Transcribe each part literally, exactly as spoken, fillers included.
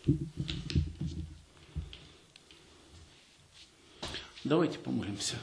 Давайте помолимся.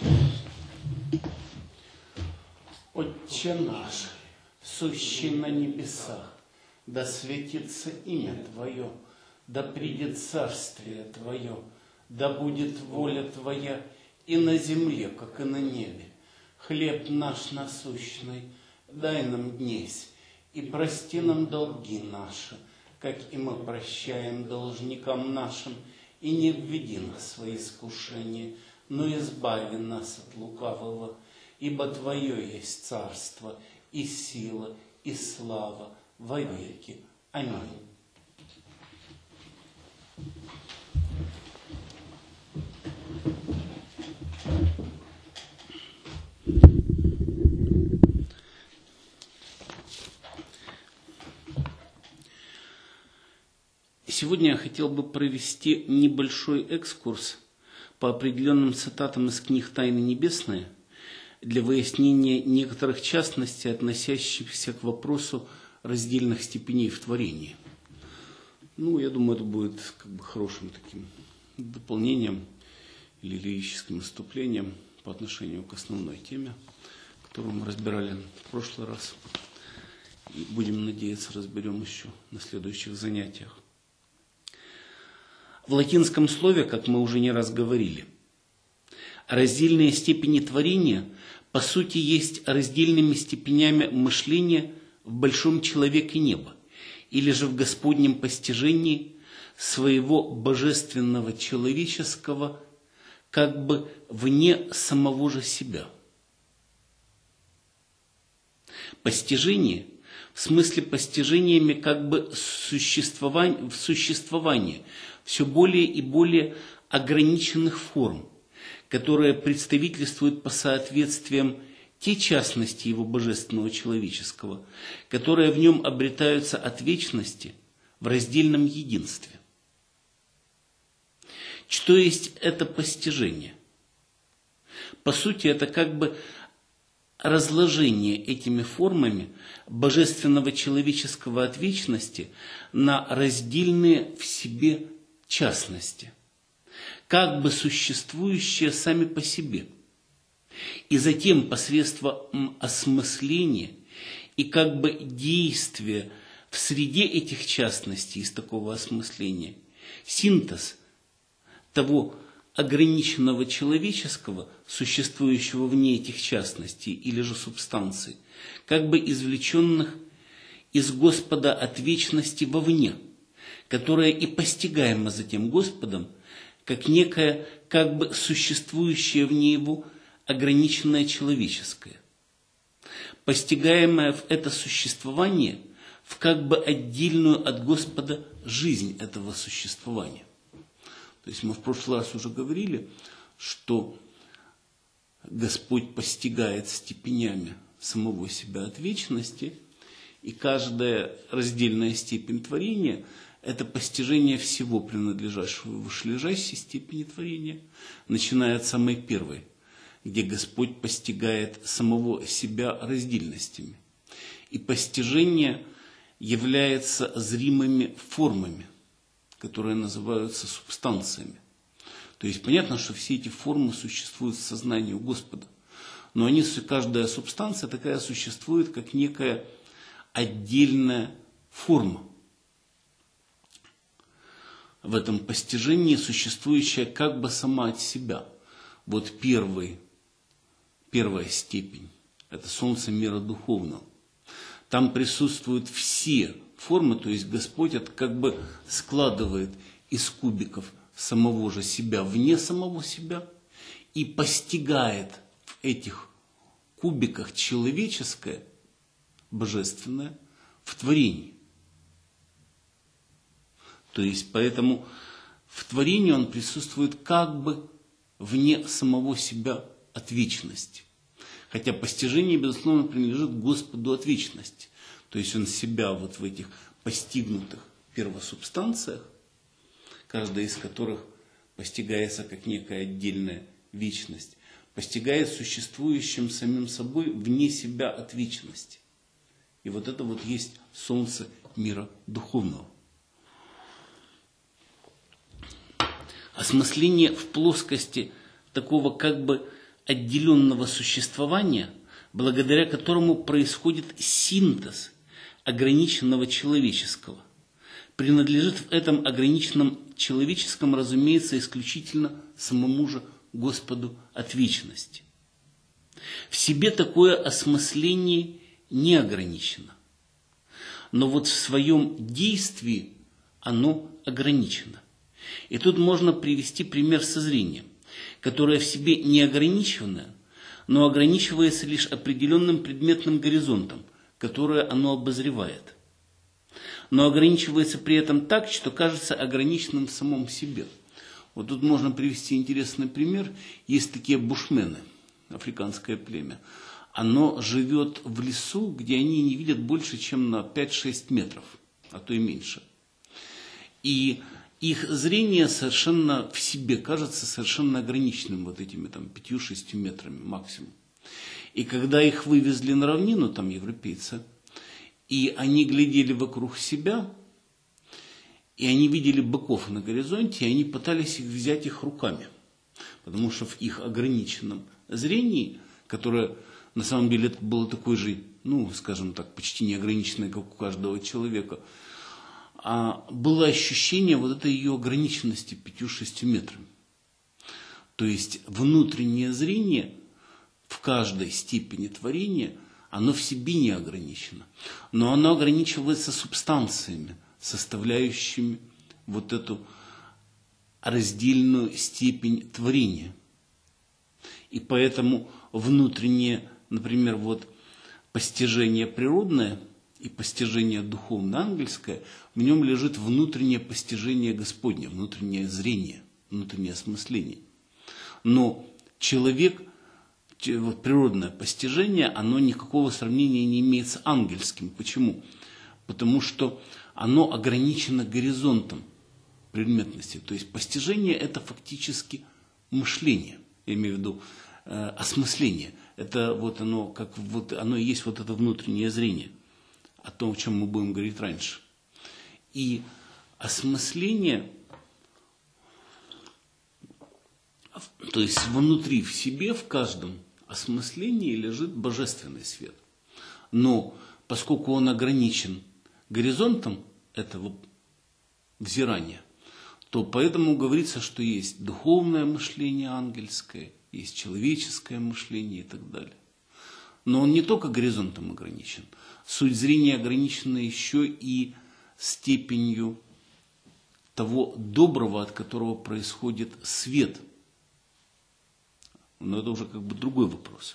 Отче наш, сущий на небесах, да светится имя Твое, да придет царствие Твое, да будет воля Твоя и на земле, как и на небе. Хлеб наш насущный дай нам днесь, и прости нам долги наши, как и мы прощаем должникам нашим, и не введи нас в свои искушения, но избави нас от лукавого, ибо Твое есть царство, и сила, и слава во веки. Аминь. Сегодня я хотел бы провести небольшой экскурс по определенным цитатам из книг «Тайны небесные» для выяснения некоторых частностей, относящихся к вопросу раздельных степеней в творении. Ну, я думаю, это будет как бы хорошим таким дополнением или лирическим выступлением по отношению к основной теме, которую мы разбирали в прошлый раз. И будем надеяться, разберем еще на следующих занятиях. В латинском слове, как мы уже не раз говорили, раздельные степени творения по сути есть раздельными степенями мышления в большом человеке неба, или же в Господнем постижении своего божественного человеческого как бы вне самого же себя. Постижение в смысле постижениями как бы существования, в существовании все более и более ограниченных форм, которые представительствуют по соответствиям те частности его божественного человеческого, которые в нем обретаются от вечности в раздельном единстве. Что есть это постижение? По сути, это как бы разложение этими формами божественного человеческого от вечности на раздельные в себе частности, как бы существующие сами по себе, и затем посредством осмысления и как бы действия в среде этих частностей из такого осмысления, синтез того ограниченного человеческого, существующего вне этих частностей или же субстанций, как бы извлеченных из Господа от вечности вовне, которая и постигаема затем Господом, как некое, как бы существующее вне Его ограниченное человеческое, постигаемое в это существование в как бы отдельную от Господа жизнь этого существования. То есть мы в прошлый раз уже говорили, что Господь постигает степенями самого себя от вечности, и каждая раздельная степень творения – это постижение всего принадлежащего вышележащей степени творения, начиная от самой первой, где Господь постигает самого себя раздельностями. И постижение является зримыми формами, которые называются субстанциями. То есть понятно, что все эти формы существуют в сознании у Господа, но они, каждая субстанция такая существует, как некая отдельная форма в этом постижении, существующая как бы сама от себя. Вот первый, первая степень – это солнце мира духовного. Там присутствуют все формы, то есть Господь это как бы складывает из кубиков самого же себя вне самого себя и постигает в этих кубиках человеческое, божественное в творении. То есть поэтому в творении он присутствует как бы вне самого себя от вечности. Хотя постижение, безусловно, принадлежит Господу от вечности. То есть он себя вот в этих постигнутых первосубстанциях, каждая из которых постигается как некая отдельная вечность, постигает существующим самим собой вне себя от вечности. И вот это вот есть солнце мира духовного. осмысление в плоскости такого как бы отделенного существования, благодаря которому происходит синтез ограниченного человеческого, принадлежит в этом ограниченном человеческом, разумеется, исключительно самому же Господу от вечности. В себе такое осмысление не ограничено, но вот в своем действии оно ограничено. И тут можно привести пример со зрением, которое в себе не ограниченное, но ограничивается лишь определенным предметным горизонтом, которое оно обозревает. Но ограничивается при этом так, что кажется ограниченным в самом себе. Вот тут можно привести интересный пример. Есть такие бушмены, африканское племя. Оно живет в лесу, где они не видят больше, чем на пять-шесть метров, а то и меньше. И их зрение совершенно в себе кажется совершенно ограниченным вот этими там пятью-шестью метрами максимум. И когда их вывезли на равнину, там европейцы, и они глядели вокруг себя, и они видели быков на горизонте, и они пытались их взять их руками. Потому что в их ограниченном зрении, которое на самом деле это было такое же, ну, скажем так, почти неограниченное, как у каждого человека, а было ощущение вот этой ее ограниченности пятью-шестью метрами. То есть внутреннее зрение в каждой степени творения, оно в себе не ограничено. Но оно ограничивается субстанциями, составляющими вот эту раздельную степень творения. И поэтому внутреннее, например, вот постижение природное и постижение духовно-ангельское, в нем лежит внутреннее постижение Господне, внутреннее зрение, внутреннее осмысление. Но человек, вот природное постижение, оно никакого сравнения не имеет с ангельским. Почему? Потому что оно ограничено горизонтом предметности. То есть постижение – это фактически мышление, я имею в виду э, осмысление. Это вот оно, как вот оно и есть вот это внутреннее зрение, о том, о чем мы будем говорить раньше. И осмысление, то есть внутри в себе, в каждом осмыслении лежит божественный свет. Но поскольку он ограничен горизонтом этого взирания, то поэтому говорится, что есть духовное мышление ангельское, есть человеческое мышление и так далее. Но он не только горизонтом ограничен. Суть зрения ограничена еще и степенью того доброго, от которого происходит свет. Но это уже как бы другой вопрос.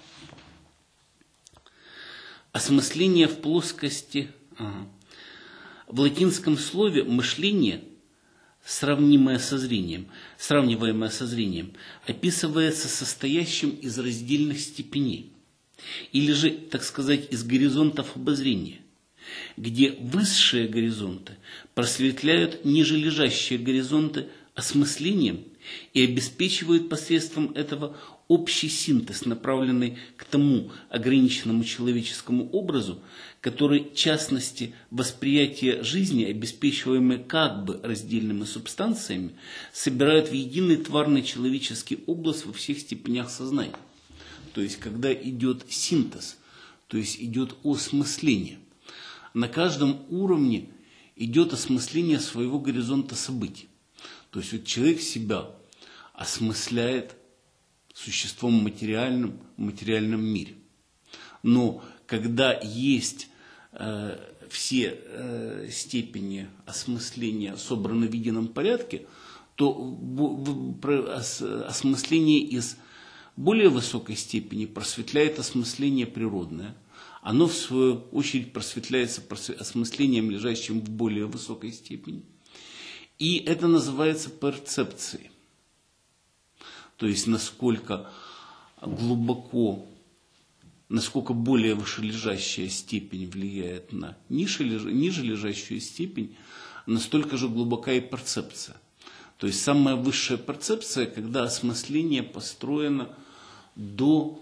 Осмысление в плоскости. Ага. В латинском слове мышление, сравнимое со зрением, сравниваемое со зрением, описывается состоящим из раздельных степеней, или же, так сказать, из горизонтов обозрения, где высшие горизонты просветляют ниже лежащие горизонты осмыслением и обеспечивают посредством этого общий синтез, направленный к тому ограниченному человеческому образу, который, в частности, восприятие жизни, обеспечиваемое как бы раздельными субстанциями, собирают в единый тварный человеческий образ во всех степенях сознания. То есть, когда идет синтез, то есть идет осмысление. На каждом уровне идет осмысление своего горизонта событий. То есть, вот человек себя осмысляет существом материальным в материальном мире. Но когда есть э, все э, степени осмысления собраны в едином порядке, то в, в, ос, осмысление из более высокой степени просветляет осмысление природное. Оно, в свою очередь, просветляется осмыслением, лежащим в более высокой степени. И это называется перцепцией. То есть, насколько глубоко, насколько более вышележащая степень влияет на ниже, ниже лежащую степень, настолько же глубока и перцепция. То есть, самая высшая перцепция, когда осмысление построено до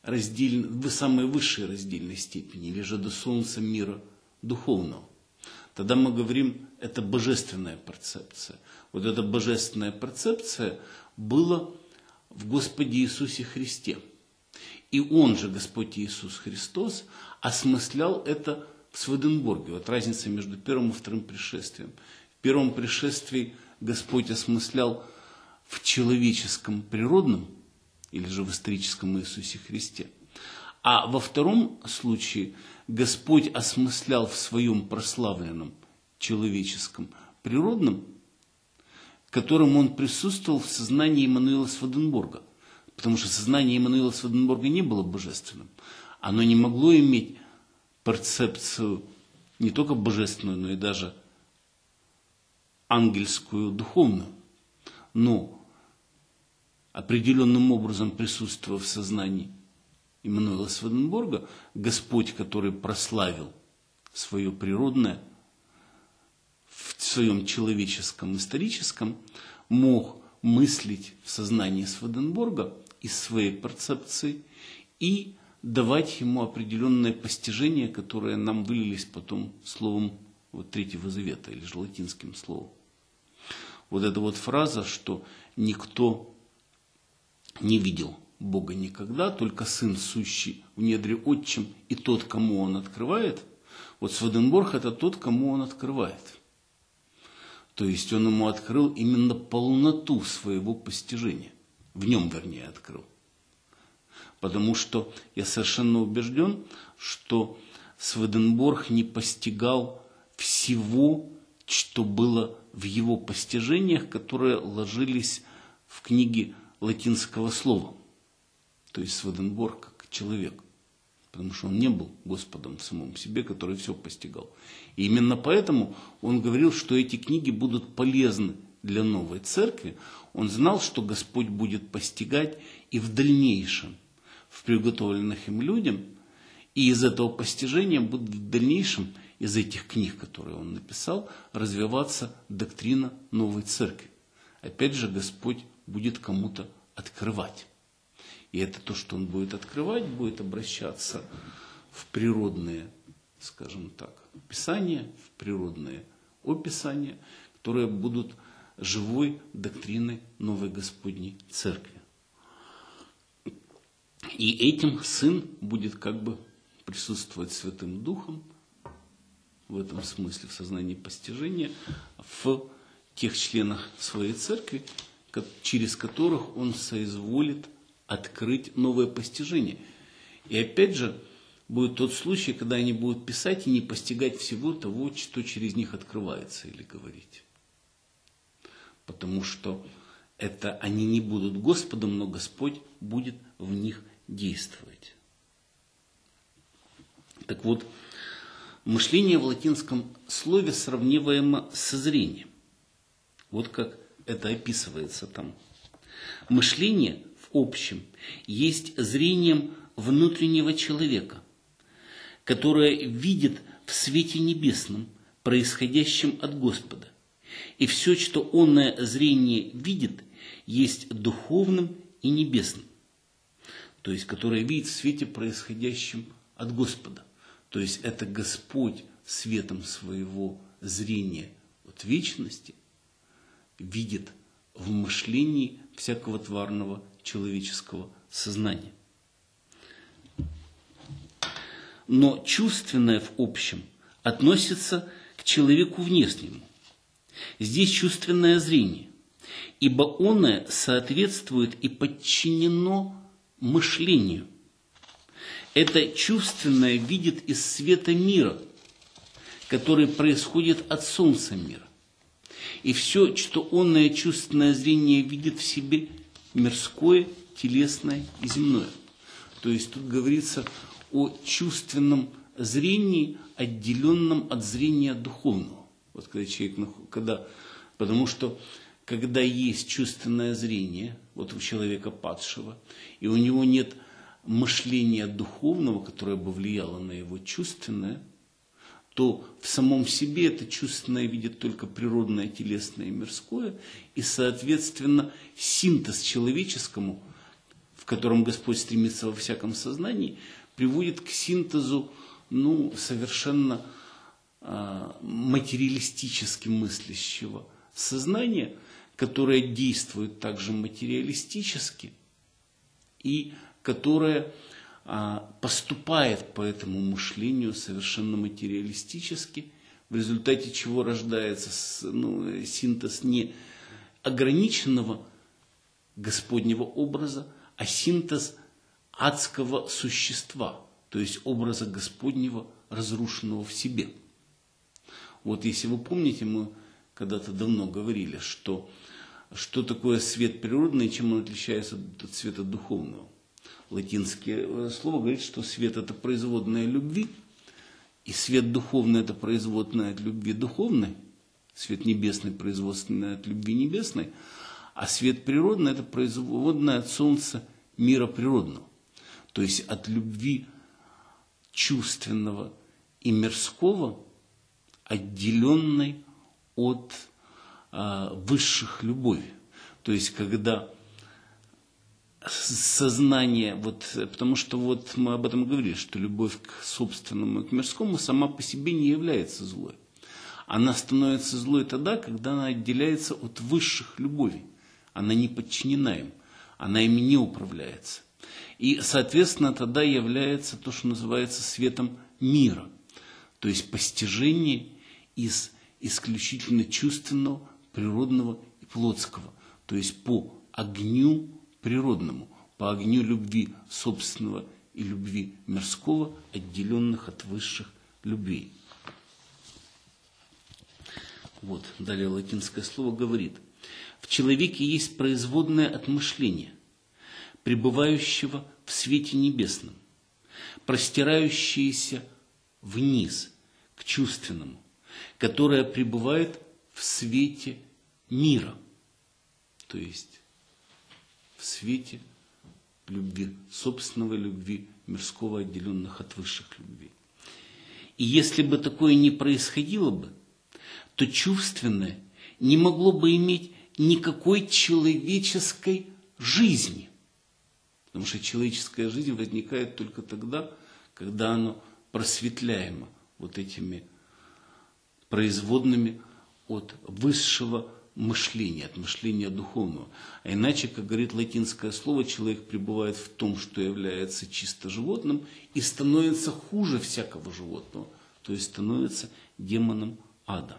раздельной, в самой высшей раздельной степени, или же до солнца мира духовного. тогда мы говорим, это божественная перцепция. Вот эта божественная перцепция была в Господе Иисусе Христе. И Он же, Господь Иисус Христос, осмыслял это в Сведенборге. Вот разница между первым и вторым пришествием. В первом пришествии Господь осмыслял в человеческом природном, или же в историческом Иисусе Христе. А во втором случае Господь осмыслял в своем прославленном человеческом природном, которым Он присутствовал в сознании Иммануила Сведенборга. Потому что сознание Иммануила Сведенборга не было божественным. Оно не могло иметь перцепцию не только божественную, но и даже ангельскую, духовную. Но определенным образом присутствуя в сознании Иммануила Сведенборга, Господь, который прославил свое природное в своем человеческом, историческом, мог мыслить в сознании Сведенборга из своей перцепции и давать ему определенное постижение, которое нам вылились потом словом вот, Третьего Завета, или же латинским словом. Вот эта вот фраза, что никто не видел Бога никогда, только Сын, сущий в недре Отчим, и тот, кому Он открывает. Вот Сведенборг – это тот, кому Он открывает. То есть Он ему открыл именно полноту своего постижения. В нем, вернее, открыл. Потому что я совершенно убежден, что Сведенборг не постигал всего, что было в его постижениях, которые ложились в книги латинского слова. То есть Сведенборг как человек. Потому что он не был Господом в самом себе, который все постигал. И именно поэтому он говорил, что эти книги будут полезны для новой церкви. Он знал, что Господь будет постигать и в дальнейшем в приготовленных им людям. И из этого постижения будет в дальнейшем, из этих книг, которые он написал, развиваться доктрина новой церкви. Опять же, Господь будет кому-то открывать. И это то, что Он будет открывать, будет обращаться в природные, скажем так, писания, в природные описания, которые будут живой доктриной новой Господней Церкви. И этим Сын будет как бы присутствовать Святым Духом, в этом смысле, в сознании постижения, в тех членах своей церкви, через которых Он соизволит открыть новое постижение. И опять же, будет тот случай, когда они будут писать и не постигать всего того, что через них открывается, или говорить. Потому что это они не будут Господом, но Господь будет в них действовать. Так вот, мышление в латинском слове сравниваемо со зрением. Вот как это описывается там. Мышление в общем есть зрением внутреннего человека, которое видит в свете небесном, происходящем от Господа. И все, что онное зрение видит, есть духовным и небесным. То есть, которое видит в свете, происходящем от Господа. То есть, это Господь светом своего зрения от вечности видит в мышлении всякого тварного человеческого сознания. Но чувственное в общем относится к человеку внешнему. Здесь чувственное зрение, ибо оно соответствует и подчинено мышлению. Это чувственное видит из света мира, который происходит от солнца мира. И все, что онное чувственное зрение видит в себе, мирское, телесное и земное. То есть тут говорится о чувственном зрении, отделенном от зрения духовного. Вот когда человек, когда, потому что когда есть чувственное зрение, вот у человека падшего, и у него нет мышления духовного, которое бы влияло на его чувственное, то в самом себе это чувственное видит только природное, телесное и мирское, и, соответственно, синтез человеческому, в котором Господь стремится во всяком сознании, приводит к синтезу, ну, совершенно материалистически мыслящего сознания, которое действует также материалистически и которое поступает по этому мышлению совершенно материалистически, в результате чего рождается ну, синтез не ограниченного Господнего образа, а синтез адского существа, то есть образа Господнего, разрушенного в себе. Вот если вы помните, мы когда-то давно говорили, что, что такое свет природный и чем он отличается от света духовного. Латинское слово говорит, что свет – это производная любви, и свет духовный – это производная от любви духовной, свет небесный – производная от любви небесной, а свет природный – это производная от солнца мира природного, то есть от любви чувственного и мирского, отделенной от а, высших любовей. То есть когда сознание, вот, потому что вот мы об этом говорили, что любовь к собственному и к мирскому сама по себе не является злой. Она становится злой тогда, когда она отделяется от высших любовей. Она не подчинена им, она ими не управляется. И, соответственно, тогда является то, что называется светом мира, то есть постижение из исключительно чувственного, природного и плотского, то есть по огню природному, по огню любви собственного и любви мирского, отделенных от высших любвей. Вот, далее латинское слово говорит: в человеке есть производное от мышления, пребывающего в свете небесном, простирающееся вниз к чувственному, которое пребывает в свете мира, то есть в свете любви собственного, любви мирского, отделенных от высших любвей. И если бы такое не происходило бы, то чувственное не могло бы иметь никакой человеческой жизни. Потому что человеческая жизнь возникает только тогда, когда оно просветляемо вот этими производными от высшего мышления, от мышления духовного. А иначе, как говорит латинское слово, человек пребывает в том, что является чисто животным, и становится хуже всякого животного, то есть становится демоном ада.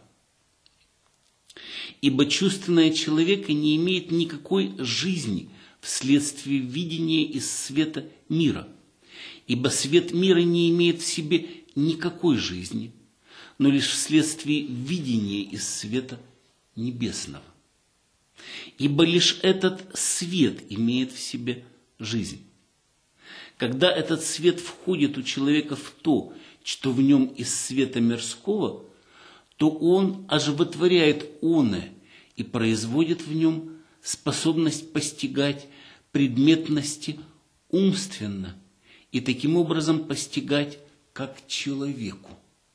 Ибо чувственное человека не имеет никакой жизни вследствие видения из света мира. Ибо свет мира не имеет в себе никакой жизни, но лишь вследствие видения из света небесного. Ибо лишь этот свет имеет в себе жизнь. Когда этот свет входит у человека в то, что в нем из света мирского, то он оживотворяет оное и производит в нем способность постигать предметности умственно и таким образом постигать как человеку.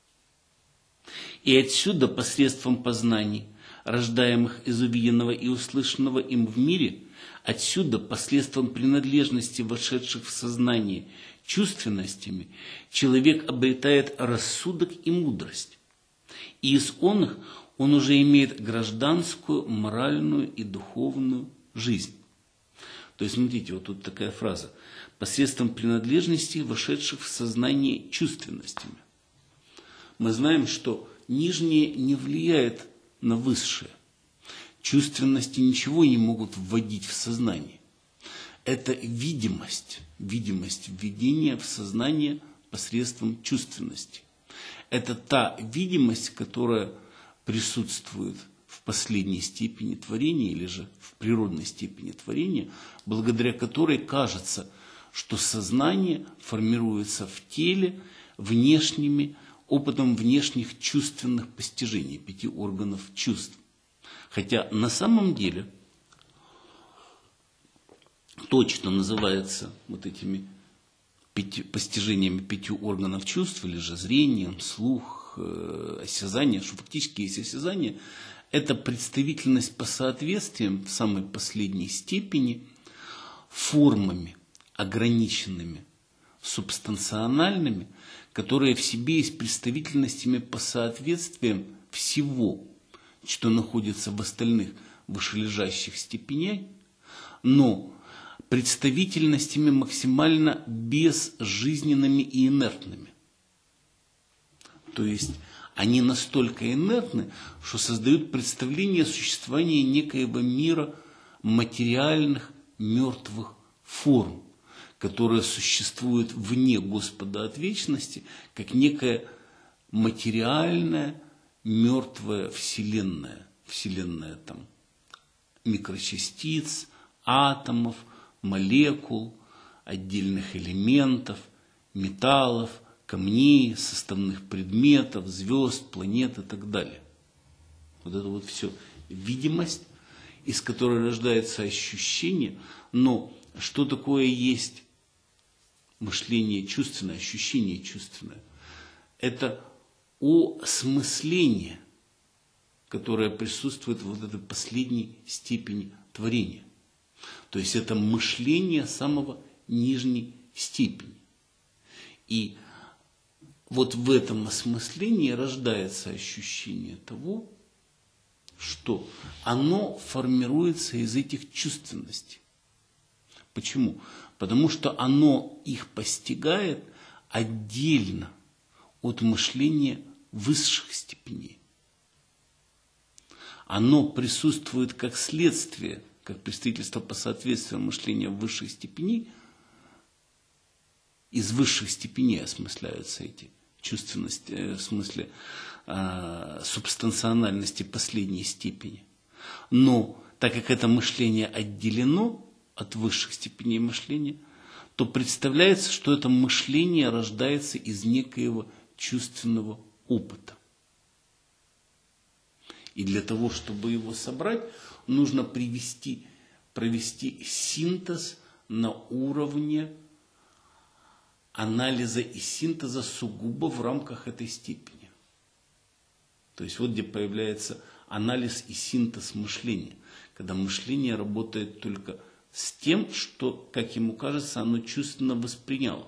И отсюда посредством познаний, рождаемых из увиденного и услышанного им в мире, отсюда посредством принадлежности вошедших в сознание чувственностями, человек обретает рассудок и мудрость. И из оных он уже имеет гражданскую, моральную и духовную жизнь. То есть, смотрите, вот тут такая фраза. Посредством принадлежности, вошедших в сознание чувственностями. Мы знаем, что нижнее не влияет на высшее. Чувственности ничего не могут вводить в сознание. Это видимость, видимость введения в сознание посредством чувственности. Это та видимость, которая присутствует в последней степени творения или же в природной степени творения, благодаря которой кажется, что сознание формируется в теле внешними, опытом внешних чувственных постижений, пяти органов чувств. Хотя на самом деле то, что называется вот этими пяти, постижениями пятью органов чувств, или же зрением, слух, э, осязание, что фактически есть осязание, это представительность по соответствиям в самой последней степени формами, ограниченными субстанциональными, которые в себе есть представительностями по соответствиям всего, что находится в остальных вышележащих степенях, но представительностями максимально безжизненными и инертными. То есть они настолько инертны, что создают представление о существовании некоего мира материальных мертвых форм, которая существует вне Господа от вечности, как некая материальная мертвая вселенная, вселенная там микрочастиц, атомов, молекул, отдельных элементов, металлов, камней, составных предметов, звезд, планет и так далее. Вот это вот все видимость, из которой рождается ощущение, но что такое есть мышление чувственное, ощущение чувственное? Это осмысление, которое присутствует в вот этой последней степени творения. То есть это мышление самого нижней степени. И вот в этом осмыслении рождается ощущение того, что оно формируется из этих чувственностей. Почему? Потому что оно их постигает отдельно от мышления высших степеней. Оно присутствует как следствие, как представительство по соответствию мышления высших степеней. Из высших степеней осмысляются эти чувственности, в смысле э, субстанциональности последней степени. Но так как это мышление отделено от высших степеней мышления, то представляется, что это мышление рождается из некоего чувственного опыта. И для того, чтобы его собрать, нужно привести, провести синтез на уровне анализа и синтеза сугубо в рамках этой степени. То есть вот где появляется анализ и синтез мышления, когда мышление работает только с тем, что, как ему кажется, оно чувственно восприняло.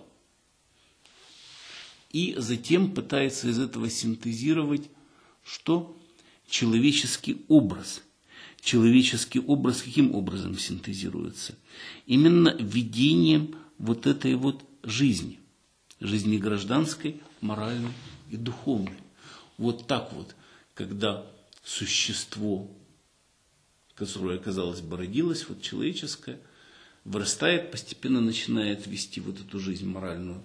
И затем пытается из этого синтезировать, что? Человеческий образ. Человеческий образ каким образом синтезируется? Именно видением вот этой вот жизни. Жизни гражданской, моральной и духовной. Вот так вот, когда существо, которое, казалось бы, родилось, вот человеческое, вырастает, постепенно начинает вести вот эту жизнь моральную,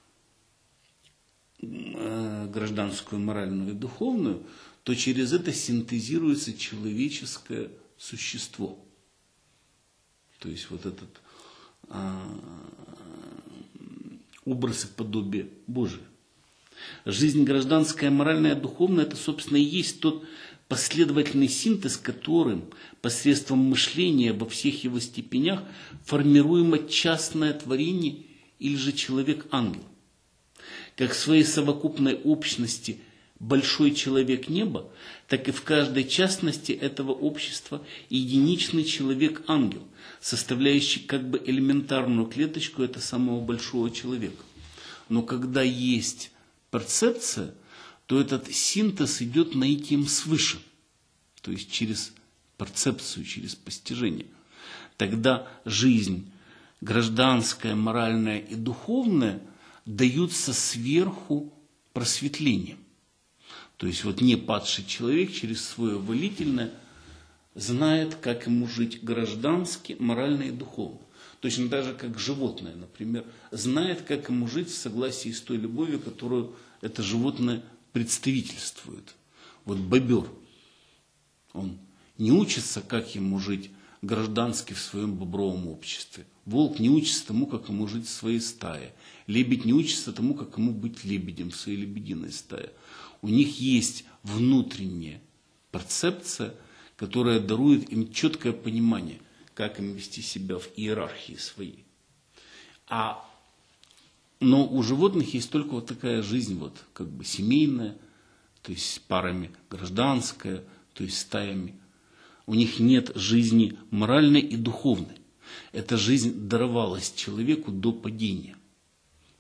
гражданскую, моральную и духовную, то через это синтезируется человеческое существо. То есть вот этот а, образ и подобие Божие. Жизнь гражданская, моральная, духовная – это, собственно, и есть тот последовательный синтез, которым посредством мышления во всех его степенях формируемо частное творение или же человек-ангел. Как в своей совокупной общности большой человек неба, так и в каждой частности этого общества единичный человек-ангел, составляющий как бы элементарную клеточку этого самого большого человека. Но когда есть перцепция, то этот синтез идет наитием свыше, то есть через перцепцию, через постижение. Тогда жизнь гражданская, моральная и духовная даются сверху просветлением. То есть вот не падший человек через свое волительное знает, как ему жить граждански, морально и духовно. Точно так же, как животное, например, знает, как ему жить в согласии с той любовью, которую это животное представительствует. Вот бобер, он не учится, как ему жить граждански в своем бобровом обществе. Волк не учится тому, как ему жить в своей стае. Лебедь не учится тому, как ему быть лебедем в своей лебединой стае. У них есть внутренняя перцепция, которая дарует им четкое понимание, как им вести себя в иерархии своей. А, но у животных есть только вот такая жизнь, вот, как бы семейная, то есть с парами, гражданская, то есть стаями. У них нет жизни моральной и духовной. Эта жизнь даровалась человеку до падения.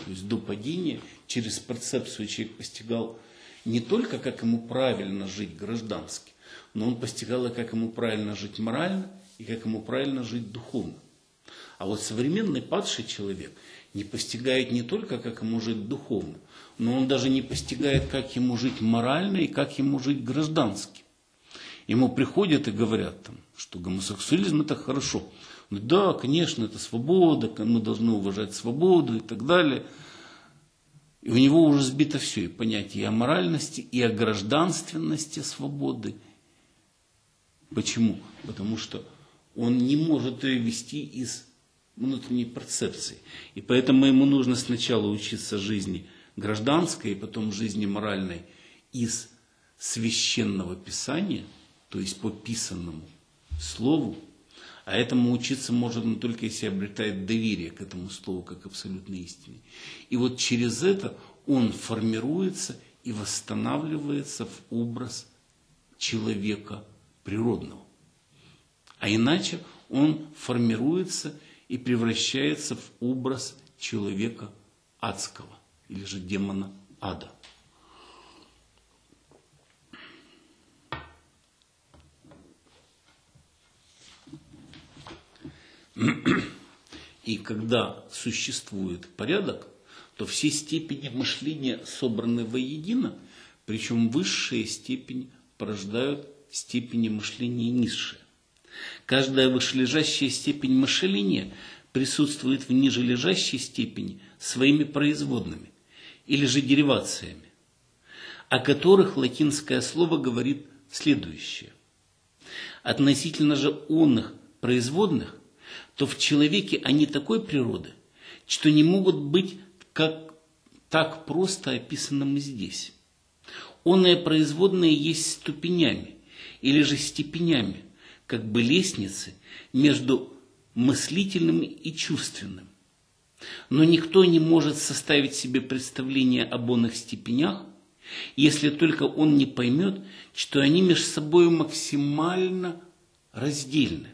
То есть до падения через перцепцию человек постигал не только, как ему правильно жить граждански, но он постигал, и как ему правильно жить морально, и как ему правильно жить духовно. А вот современный падший человек не постигает не только, как ему жить духовно, но он даже не постигает, как ему жить морально и как ему жить граждански. Ему приходят и говорят, там, что гомосексуализм это хорошо. Ну, да, конечно, это свобода, мы должны уважать свободу и так далее. И у него уже сбито все, и понятие и о моральности, и о гражданственности свободы. Почему? Потому что он не может ее вести из внутренней перцепции. И поэтому ему нужно сначала учиться жизни гражданской, и потом жизни моральной из священного писания, то есть по писанному слову. А этому учиться может он только если обретает доверие к этому слову как абсолютной истине. И вот через это он формируется и восстанавливается в образ человека природного. А иначе он формируется и превращается в образ человека адского, или же демона ада. И когда существует порядок, то все степени мышления собраны воедино, причем высшие степени порождают степени мышления низшие. Каждая вышележащая степень мышления присутствует в нижележащей степени своими производными, или же деривациями, о которых латинское слово говорит следующее. Относительно же онных производных, то в человеке они такой природы, что не могут быть как так просто описанными здесь. Онные производные есть ступенями или же степенями, как бы лестницы между мыслительным и чувственным. Но никто не может составить себе представление об онных степенях, если только он не поймет, что они между собой максимально раздельны.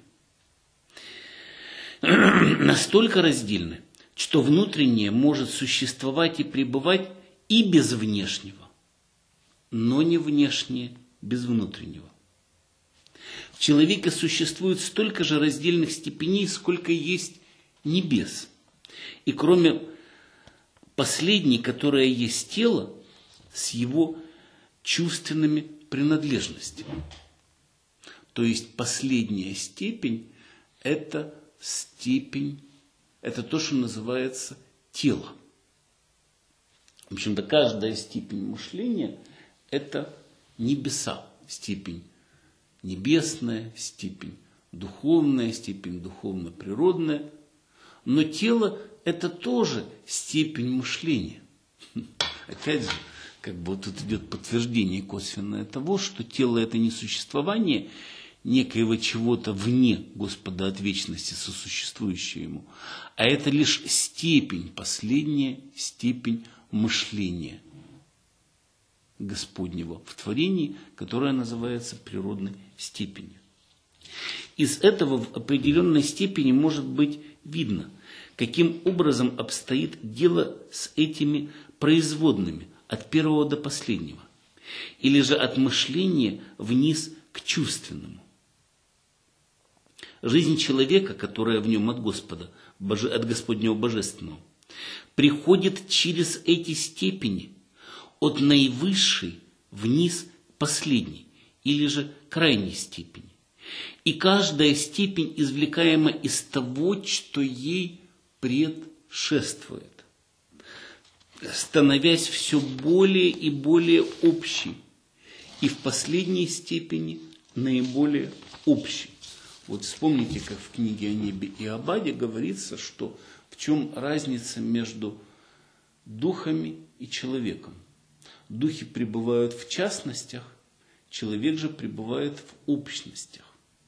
Настолько раздельны, что внутреннее может существовать и пребывать и без внешнего, но не внешнее без внутреннего. В человеке существует столько же раздельных степеней, сколько есть небес. И кроме последней, которая есть тело, с его чувственными принадлежностями. То есть последняя степень – это степень, это то, что называется тело. В общем-то, каждая степень мышления – это небеса, степень небесная, степень духовная, степень духовно-природная. Но тело – это тоже степень мышления. Опять же, как бы вот тут идет подтверждение косвенное того, что тело – это не существование некоего чего-то вне Господа от вечности, сосуществующего ему, а это лишь степень, последняя степень мышления Господнего в творении, которая называется природной степенью. Из этого в определенной степени может быть видно, каким образом обстоит дело с этими производными от первого до последнего, или же от мышления вниз к чувственному. Жизнь человека, которая в нем от Господа, от Господнего Божественного, приходит через эти степени от наивысшей вниз к последней, или же крайней степени. И каждая степень извлекаема из того, что ей предшествует, становясь все более и более общей, и в последней степени наиболее общей. Вот вспомните, как в книге о небе и об аде говорится, что в чем разница между духами и человеком. Духи пребывают в частностях, человек же пребывает в общностях.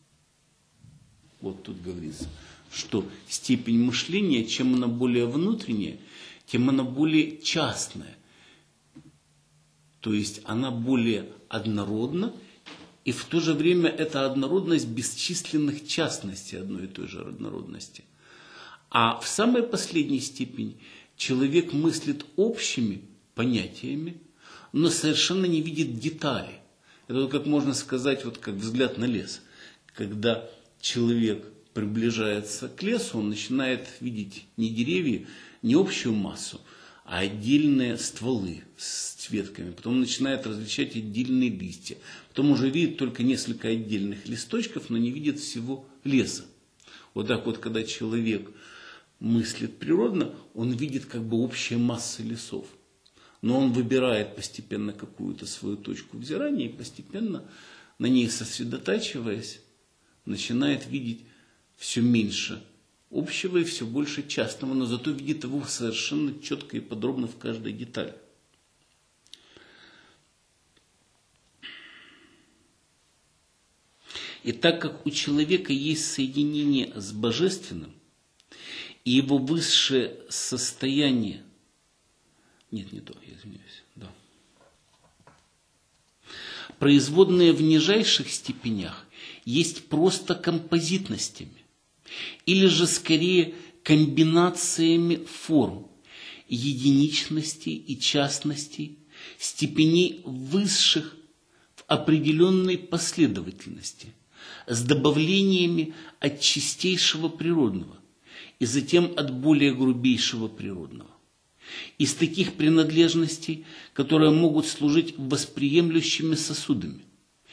Вот тут говорится, что степень мышления, чем она более внутренняя, тем она более частная. То есть она более однородна, и в то же время это однородность бесчисленных частностей одной и той же однородности. А в самой последней степени человек мыслит общими понятиями, но совершенно не видит деталей. Это вот как можно сказать, вот как взгляд на лес. Когда человек приближается к лесу, он начинает видеть не деревья, не общую массу, а отдельные стволы с ветками. Потом начинает различать отдельные листья. Потом уже видит только несколько отдельных листочков, но не видит всего леса. Вот так вот, когда человек мыслит природно, он видит как бы общие массы лесов. Но он выбирает постепенно какую-то свою точку взирания и постепенно, на ней сосредотачиваясь, начинает видеть все меньше общего и все больше частного, но зато видит его совершенно четко и подробно в каждой детали. И так как у человека есть соединение с Божественным, и его высшее состояние, нет, не то, я извиняюсь, да, производные в нижайших степенях есть просто композитностями, или же скорее комбинациями форм, единичностей и частностей, степеней высших в определенной последовательности, с добавлениями от чистейшего природного и затем от более грубейшего природного. Из таких принадлежностей, которые могут служить восприемлющими сосудами.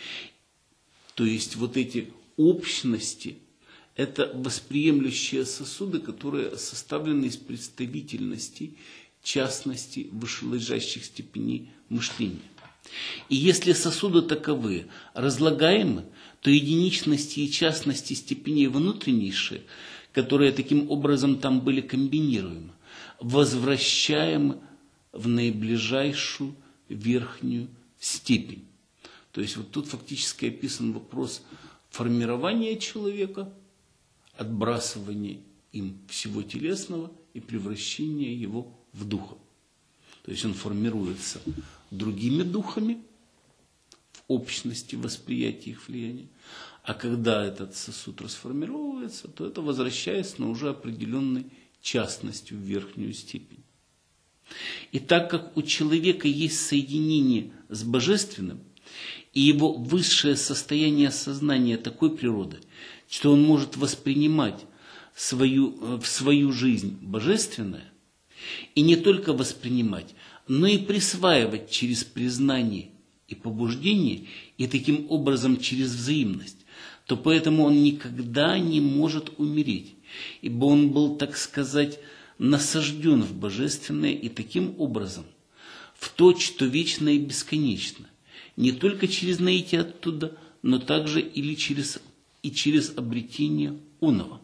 То есть вот эти общности – это восприемлющие сосуды, которые составлены из представительностей, частностей, вышележащих степеней мышления. И если сосуды таковые разлагаемы, то единичности и частности степеней внутреннейшие, которые таким образом там были комбинируемы, возвращаемы в наиближайшую верхнюю степень. То есть вот тут фактически описан вопрос формирования человека, отбрасывания им всего телесного и превращения его в духа. То есть он формируется другими духами в общности восприятия их влияния. А когда этот сосуд расформировывается, то это возвращается на уже определенной частностью в верхнюю степень. И так как у человека есть соединение с Божественным, и его высшее состояние сознания такой природы, что он может воспринимать свою, в свою жизнь божественное, и не только воспринимать, но и присваивать через признание и побуждение, и таким образом через взаимность, то поэтому он никогда не может умереть, ибо он был, так сказать, насажден в божественное и таким образом в то, что вечно и бесконечно, не только через наитие оттуда, но также или через, и через обретение оного.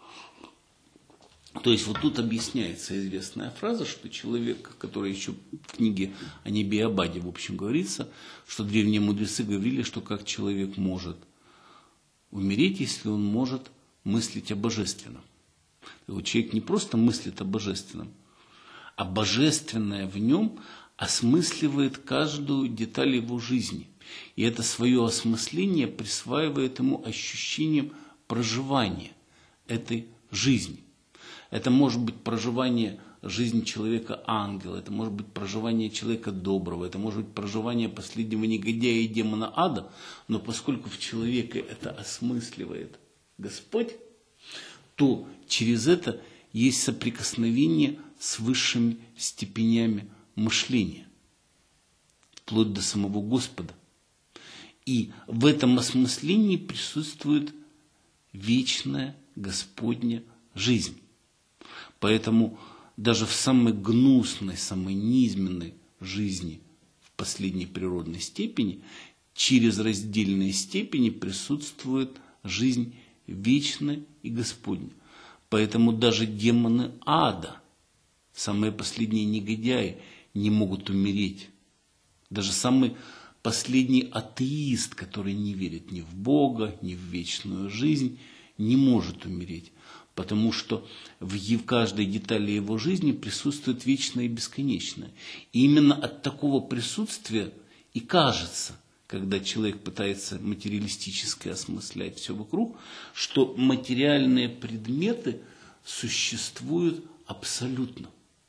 То есть вот тут объясняется известная фраза, что человек, который еще в книге о небе и об аде, в общем, говорится, что древние мудрецы говорили, что как человек может умереть, если он может мыслить о божественном. Вот человек не просто мыслит о божественном, а божественное в нем осмысливает каждую деталь его жизни. И это свое осмысление присваивает ему ощущением проживания этой жизни. Это может быть проживание жизни человека-ангела, это может быть проживание человека доброго, это может быть проживание последнего негодяя и демона ада, но поскольку в человеке это осмысливает Господь, то через это есть соприкосновение с высшими степенями мышления, вплоть до самого Господа. И в этом осмыслении присутствует вечная Господня жизнь. Поэтому даже в самой гнусной, самой низменной жизни, в последней природной степени, через раздельные степени присутствует жизнь вечная и Господня. Поэтому даже демоны ада, самые последние негодяи, не могут умереть. Даже самый последний атеист, который не верит ни в Бога, ни в вечную жизнь, не может умереть. Потому что в каждой детали его жизни присутствует вечное и бесконечное. И именно от такого присутствия и кажется, когда человек пытается материалистически осмыслять все вокруг, что материальные предметы существуют абсолютно.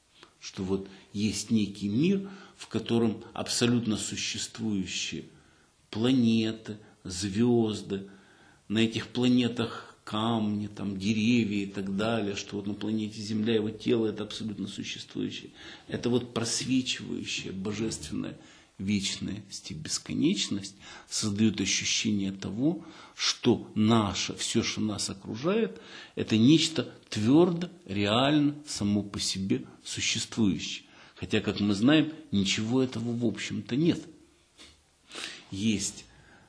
что вот есть некий мир, в котором абсолютно существующие планеты, звезды, на этих планетах камни, там, деревья и так далее, что вот на планете Земля его тело это абсолютно существующее. Это вот просвечивающее, божественное, вечность и бесконечность создают ощущение того, что наше, все, что нас окружает, это нечто твердо, реально, само по себе существующее. Хотя, как мы знаем, ничего этого в общем-то нет. Есть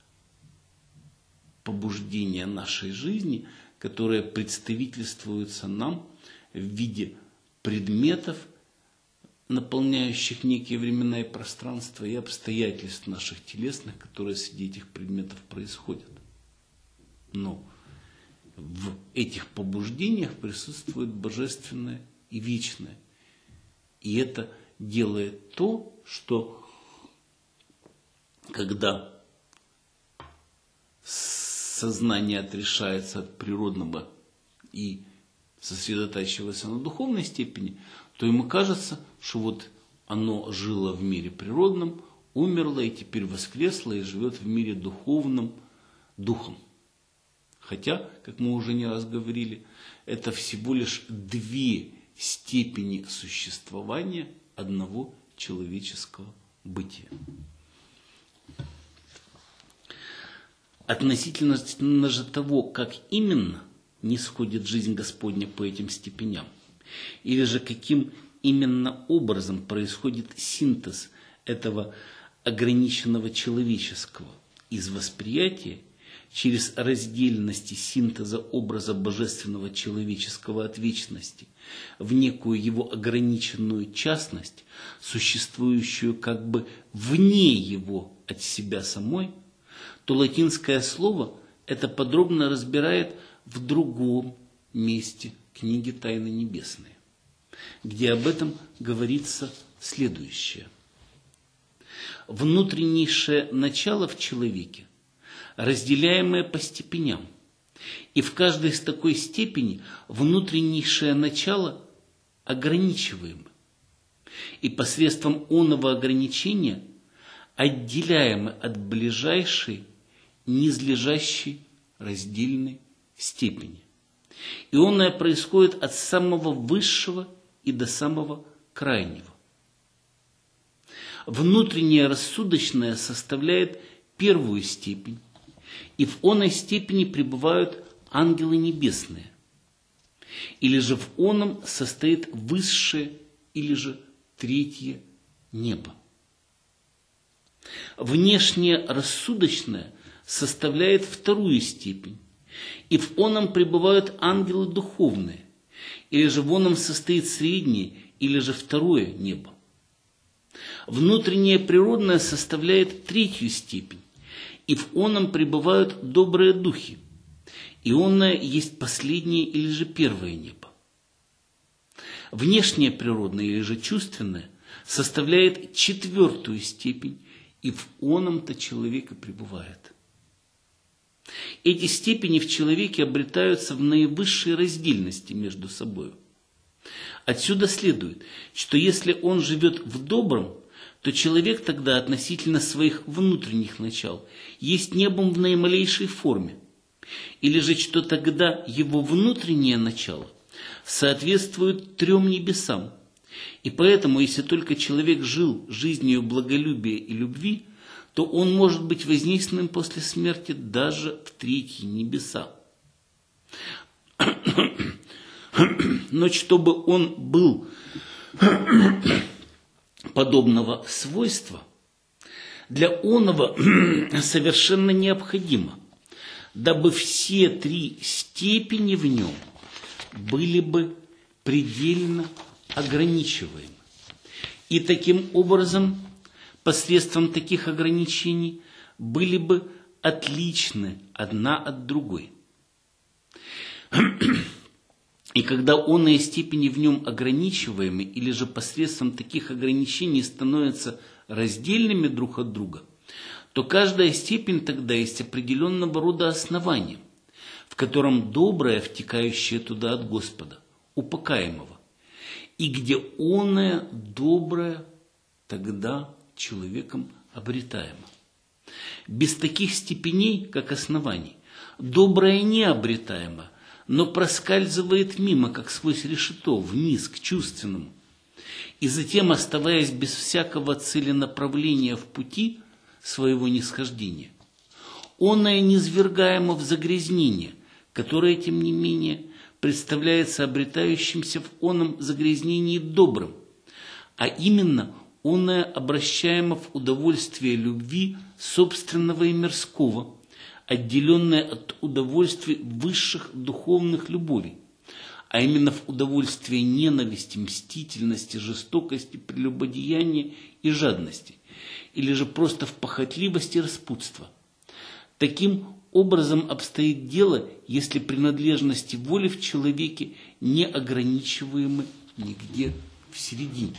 побуждения нашей жизни, которые представительствуются нам в виде предметов, наполняющих некие времена и пространства, и обстоятельств наших телесных, которые среди этих предметов происходят. Но в этих побуждениях присутствует божественное и вечное. И это делает то, что когда сознание отрешается от природного и сосредотачивается на духовной степени, то ему кажется, что вот оно жило в мире природном, умерло и теперь воскресло и живет в мире духовном духом. Хотя, как мы уже не раз говорили, это всего лишь две степени существования одного человеческого бытия. Относительно же того, как именно нисходит жизнь Господня по этим степеням, или же каким именно образом происходит синтез этого ограниченного человеческого из восприятия через раздельность и синтеза образа божественного человеческого от вечности в некую его ограниченную частность, существующую как бы вне его от себя самой, то латинское слово это подробно разбирает в другом месте книги «Тайны небесные», где об этом говорится следующее. Внутреннейшее начало в человеке, разделяемое по степеням, и в каждой из такой степени внутреннейшее начало ограничиваемо, и посредством оного ограничения отделяемы от ближайшей, низлежащей раздельной степени. И оное происходит от самого высшего и до самого крайнего. Внутреннее рассудочное составляет первую степень, и в оной степени пребывают ангелы небесные, или же в оном состоит высшее, или же третье небо. Внешнее рассудочное составляет вторую степень, и в оном пребывают ангелы духовные, или же в оном состоит среднее, или же второе небо. Внутреннее природное составляет третью степень, и в оном пребывают добрые духи, и оное есть последнее или же первое небо. Внешнее природное или же чувственное составляет четвертую степень, и в оном-то человек и пребывает. Эти степени в человеке обретаются в наивысшей раздельности между собой. Отсюда следует, что если он живет в добром, то человек тогда относительно своих внутренних начал есть небом в наималейшей форме, или же что тогда его внутреннее начало соответствует трем небесам. И поэтому, если только человек жил жизнью благолюбия и любви, то он может быть вознесенным после смерти даже в третьи небеса. Но чтобы он был подобного свойства, для оного совершенно необходимо, дабы все три степени в нем были бы предельно ограничиваемы. И таким образом, посредством таких ограничений, были бы отличны одна от другой. И когда оные степени в нем ограничиваемы, или же посредством таких ограничений становятся раздельными друг от друга, то каждая степень тогда есть определенного рода основание, в котором доброе, втекающее туда от Господа, упокаемого. и где оное доброе тогда человеком обретаемо. Без таких степеней, как оснований, доброе не обретаемо, но проскальзывает мимо, как сквозь решето, вниз, к чувственному. И затем, оставаясь без всякого целенаправления в пути своего нисхождения, оное низвергаемо в загрязнение, которое, тем не менее, представляется обретающимся в оном загрязнении добрым, а именно оное обращаемо в удовольствие любви собственного и мирского, отделенное от удовольствий высших духовных любовей, а именно в удовольствие ненависти, мстительности, жестокости, прелюбодеяния и жадности, или же просто в похотливости и распутство. Таким образом обстоит дело, если принадлежности воли в человеке не ограничиваемы нигде в середине.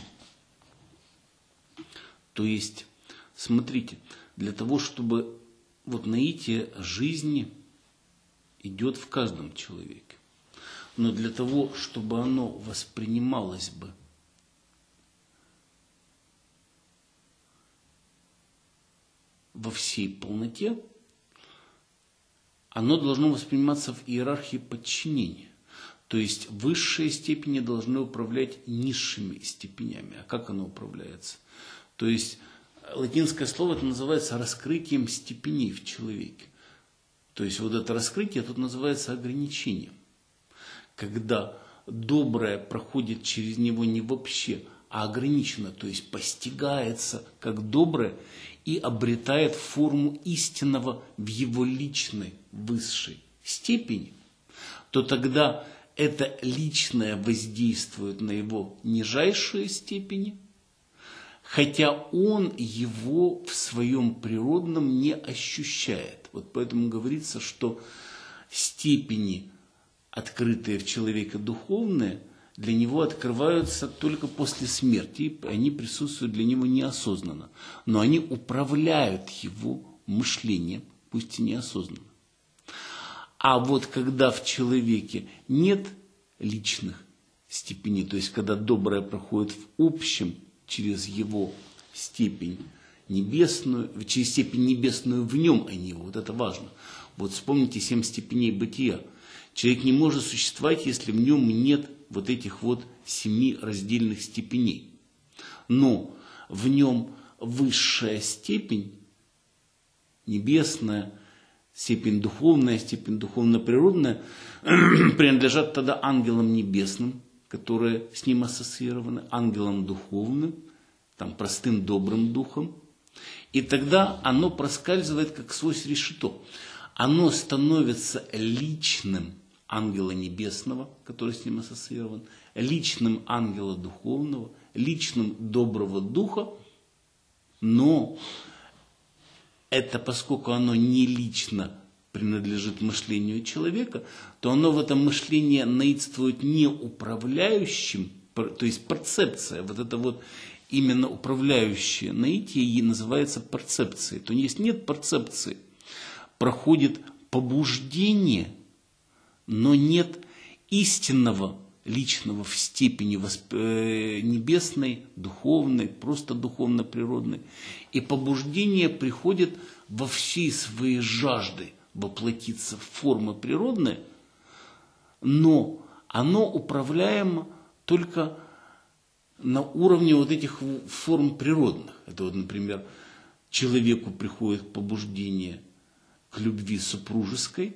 То есть, смотрите, для того, чтобы вот наитие жизни идет в каждом человеке, но для того, чтобы оно воспринималось бы во всей полноте, оно должно восприниматься в иерархии подчинения. То есть высшие степени должны управлять низшими степенями. А как оно управляется? То есть латинское слово это называется раскрытием степеней в человеке. То есть вот это раскрытие тут называется ограничением. Когда доброе проходит через него не вообще, а ограниченно, то есть постигается как доброе и обретает форму истинного в его личной высшей степени, то тогда это личное воздействует на его нижайшие степени, хотя он его в своем природном не ощущает. Вот поэтому говорится, что степени, открытые в человеке духовные, для него открываются только после смерти, они присутствуют для него неосознанно, но они управляют его мышлением, пусть и неосознанно. А вот когда в человеке нет личных степеней, то есть когда доброе проходит в общем через его степень небесную, через степень небесную в нем, а не его, вот это важно. Вот вспомните семь степеней бытия. Человек не может существовать, если в нем нет вот этих вот семи раздельных степеней. Но в нем высшая степень, небесная, степень духовная, степень духовно-природная, принадлежат тогда ангелам небесным, которые с ним ассоциированы, ангелам духовным, там, простым добрым духом. И тогда оно проскальзывает как сквозь решето. Оно становится личным ангела небесного, который с ним ассоциирован, личным ангела духовного, личным доброго духа, но это, поскольку оно не лично принадлежит мышлению человека, то оно в этом мышлении наидствует не управляющим, то есть перцепция, вот это вот именно управляющее наитие и называется перцепцией. То есть нет перцепции, проходит побуждение, но нет истинного личного в степени восп... небесной, духовной, просто духовно-природной. И побуждение приходит во всей своей жажде воплотиться в формы природные, но оно управляемо только на уровне вот этих форм природных. Это вот, например, человеку приходит побуждение к любви супружеской,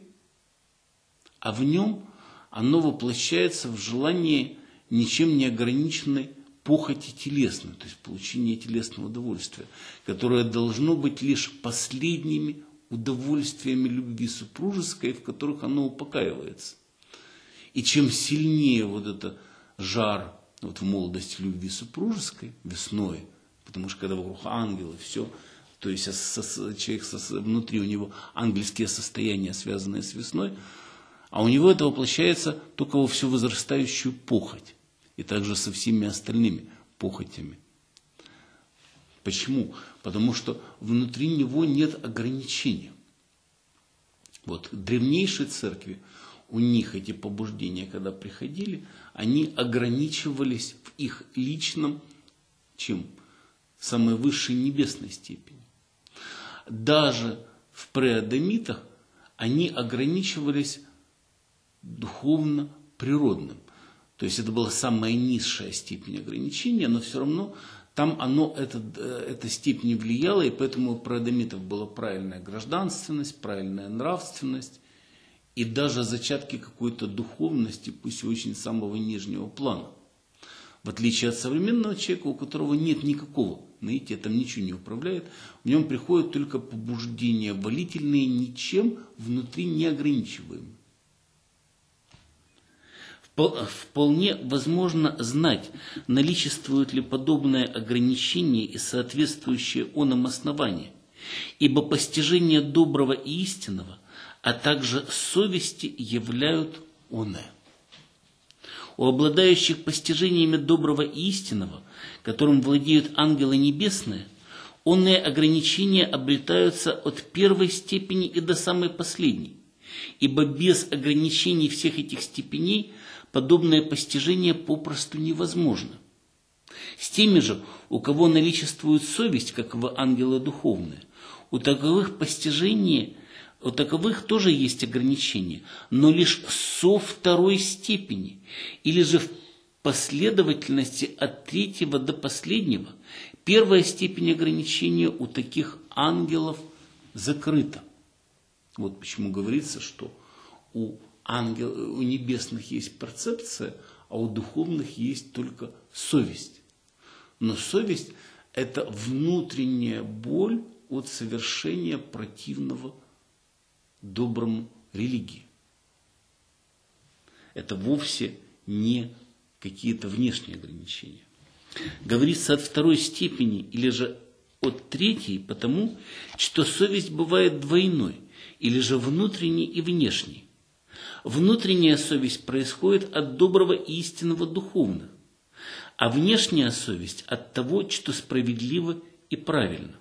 а в нем оно воплощается в желание ничем не ограниченной похоти телесной, то есть получения телесного удовольствия, которое должно быть лишь последними удовольствиями любви супружеской, в которых оно упокаивается. И чем сильнее вот это жар вот в молодости любви супружеской, весной, потому что когда вокруг ангелы, все, то есть человек внутри у него ангельские состояния, связанные с весной, а у него это воплощается только во всю возрастающую похоть. И также со всеми остальными похотями. Почему? Потому что внутри него нет ограничения. Вот в древнейшей церкви у них эти побуждения, когда приходили, они ограничивались в их личном, чем самой высшей небесной степени. Даже в преадамитах они ограничивались духовно-природным. То есть это была самая низшая степень ограничения, но все равно там оно, это, эта степень влияла, и поэтому у преадамитов была правильная гражданственность, правильная нравственность, и даже зачатки какой-то духовности, пусть и очень самого нижнего плана. В отличие от современного человека, у которого нет никакого наития, там ничего не управляет, в нем приходят только побуждения волительные, ничем внутри не ограничиваемые. Вполне возможно знать, наличествует ли подобное ограничение и соответствующее оному основание, ибо постижение доброго и истинного, а также совести являют оное. У обладающих постижениями доброго и истинного, которым владеют ангелы небесные, онные ограничения обретаются от первой степени и до самой последней, ибо без ограничений всех этих степеней подобное постижение попросту невозможно. С теми же, у кого наличествует совесть, как в ангелы духовные, у таковых постижения, у таковых тоже есть ограничения, но лишь со второй степени, или же в последовательности от третьего до последнего. Первая степень ограничения у таких ангелов закрыта. Вот почему говорится, что у ангел, у небесных есть перцепция, а у духовных есть только совесть. Но совесть – это внутренняя боль от совершения противного доброму религии. Это вовсе не какие-то внешние ограничения. Говорится от второй степени или же от третьей, потому что совесть бывает двойной, или же внутренней и внешней. Внутренняя совесть происходит от доброго и истинного духовного, а внешняя совесть от того, что справедливо и правильно.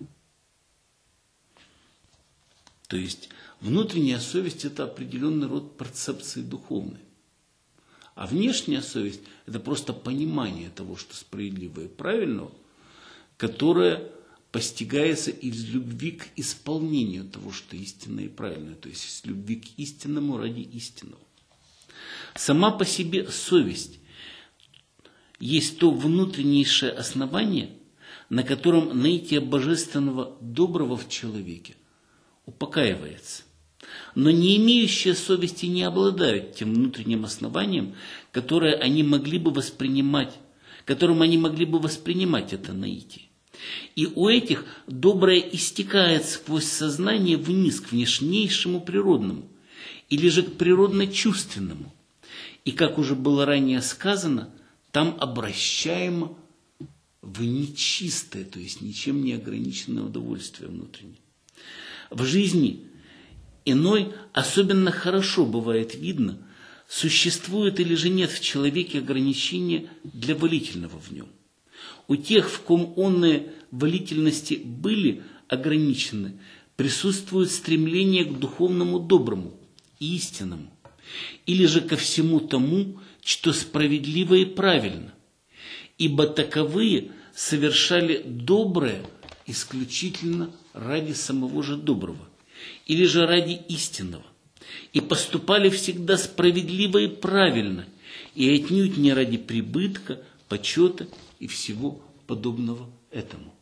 То есть внутренняя совесть – это определенный род перцепции духовной, а внешняя совесть – это просто понимание того, что справедливо и правильно, которое постигается из любви к исполнению того, что истинно и правильно, то есть из любви к истинному ради истинного. Сама по себе совесть есть то внутреннейшее основание, на котором наитие божественного доброго в человеке упокаивается. Но не имеющие совести не обладают тем внутренним основанием, которое они могли бы воспринимать, которым они могли бы воспринимать это наитие. И у этих доброе истекает сквозь сознание вниз к внешнейшему природному, или же к природно-чувственному. И, как уже было ранее сказано, там обращаемо в нечистое, то есть ничем не ограниченное удовольствие внутреннее. В жизни иной особенно хорошо бывает видно, существует или же нет в человеке ограничения для волительного в нем. У тех, в ком онные волительности были ограничены, присутствует стремление к духовному доброму, истинному, или же ко всему тому, что справедливо и правильно, ибо таковые совершали доброе исключительно ради самого же доброго, или же ради истинного, и поступали всегда справедливо и правильно, и отнюдь не ради прибытка, почета и всего подобного этому.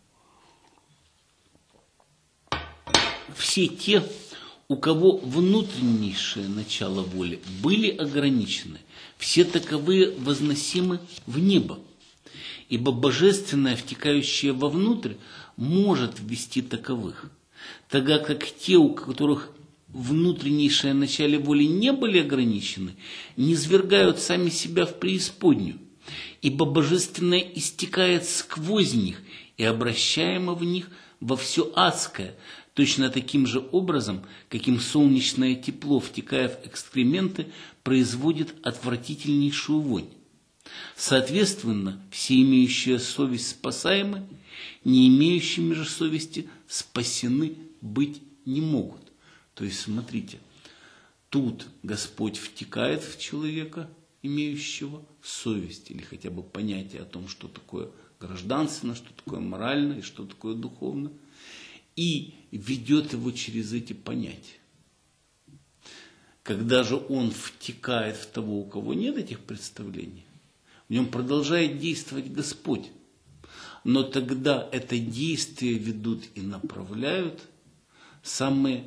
Все те, у кого внутреннейшее начало воли были ограничены, все таковые возносимы в небо, ибо божественное, втекающее вовнутрь, может ввести таковых, тогда как те, у которых внутреннейшее начало воли не были ограничены, не свергают сами себя в преисподнюю, ибо божественное истекает сквозь них и обращаемо в них во все адское, точно таким же образом, каким солнечное тепло, втекая в экскременты, производит отвратительнейшую вонь. Соответственно, все имеющие совесть спасаемы, не имеющими же совести спасены быть не могут. То есть, смотрите, тут Господь втекает в человека, имеющего совесть, или хотя бы понятие о том, что такое гражданственно, что такое морально и что такое духовно, и ведет его через эти понятия. Когда же он втекает в того, у кого нет этих представлений, в нем продолжает действовать Господь. Но тогда это действие ведут и направляют самые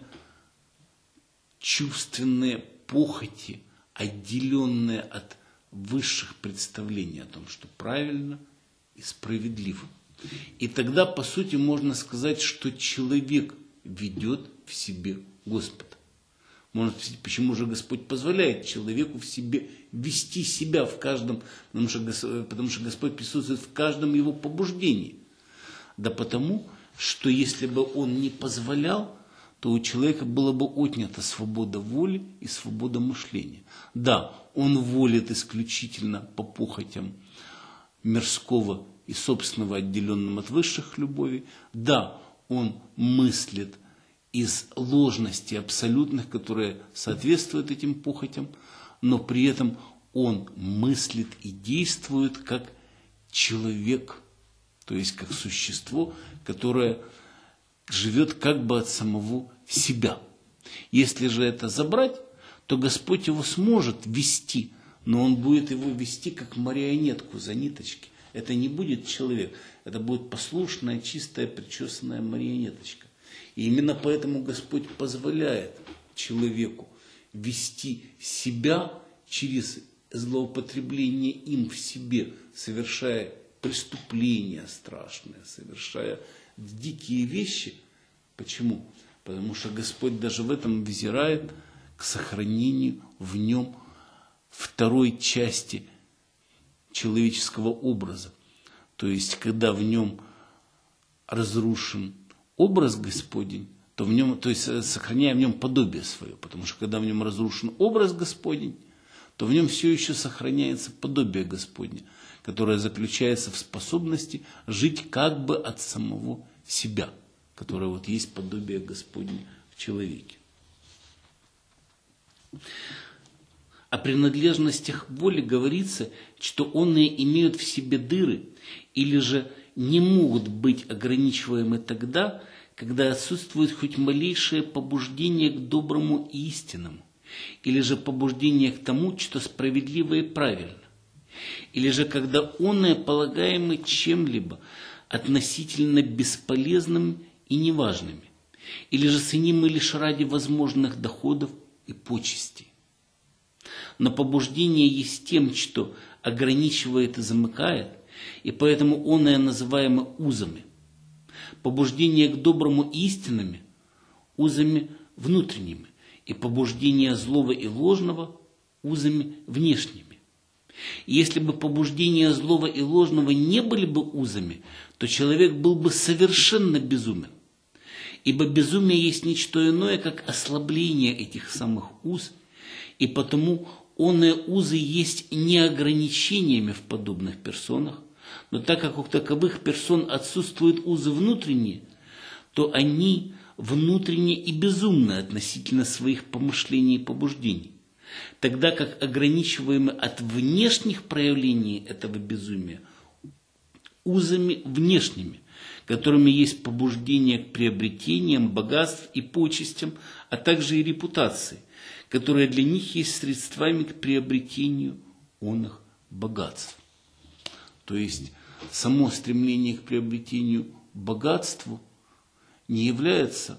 чувственные похоти, отделенные от высших представлений о том, что правильно и справедливо. И тогда, по сути, можно сказать, что человек ведет в себе Господа. Можно спросить, почему же Господь позволяет человеку в себе вести себя в каждом, потому что, потому что Господь присутствует в каждом его побуждении. Да потому, что если бы Он не позволял, то у человека была бы отнята свобода воли и свобода мышления. Да, он волит исключительно по похотям мирского и собственного, отделенным от высших любовей. Да, он мыслит из ложности абсолютных, которые соответствуют этим похотям, но при этом он мыслит и действует как человек, то есть как существо, которое живет как бы от самого себя. Если же это забрать, то Господь его сможет вести, но он будет его вести как марионетку за ниточки. Это не будет человек, это будет послушная, чистая, причесанная марионеточка. И именно поэтому Господь позволяет человеку вести себя через злоупотребление им в себе, совершая преступления страшные, совершая дикие вещи. Почему? Потому что Господь даже в этом взирает к сохранению в нем второй части человеческого образа. То есть, когда в нем разрушен образ Господень, то в нем, то есть сохраняя в нем подобие свое, потому что когда в нем разрушен образ Господень, то в нем все еще сохраняется подобие Господне, которое заключается в способности жить как бы от самого себя, которое вот есть подобие Господне в человеке. О принадлежностях воли говорится, что онные имеют в себе дыры, или же не могут быть ограничиваемы тогда, когда отсутствует хоть малейшее побуждение к доброму и истинному, или же побуждение к тому, что справедливо и правильно, или же когда онное полагаемы чем-либо относительно бесполезным и неважными, или же ценимы лишь ради возможных доходов и почестей. Но побуждение есть тем, что ограничивает и замыкает, и поэтому оное называемо узами. Побуждение к доброму истинными – узами внутренними, и побуждение злого и ложного – узами внешними. И если бы побуждения злого и ложного не были бы узами, то человек был бы совершенно безумен. Ибо безумие есть ничто иное, как ослабление этих самых уз, и потому оные узы есть не ограничениями в подобных персонах, но так как у таковых персон отсутствуют узы внутренние, то они внутренне и безумны относительно своих помышлений и побуждений, тогда как ограничиваемы от внешних проявлений этого безумия узами внешними, которыми есть побуждение к приобретениям, богатств и почестям, а также и репутации, которые для них есть средствами к приобретению оных богатств. То есть само стремление к приобретению богатству не является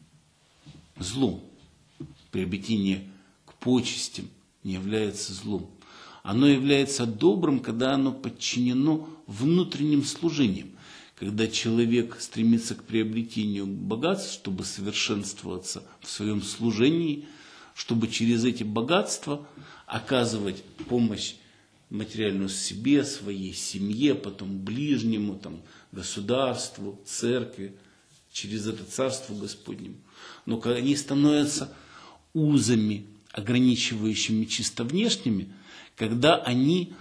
злом. Приобретение к почестям не является злом. Оно является добрым, когда оно подчинено внутренним служениям. Когда человек стремится к приобретению богатств, чтобы совершенствоваться в своем служении, чтобы через эти богатства оказывать помощь материальную себе, своей семье, потом ближнему, там, государству, церкви, через это царство Господнему. Но когда они становятся узами, ограничивающими чисто внешними, когда они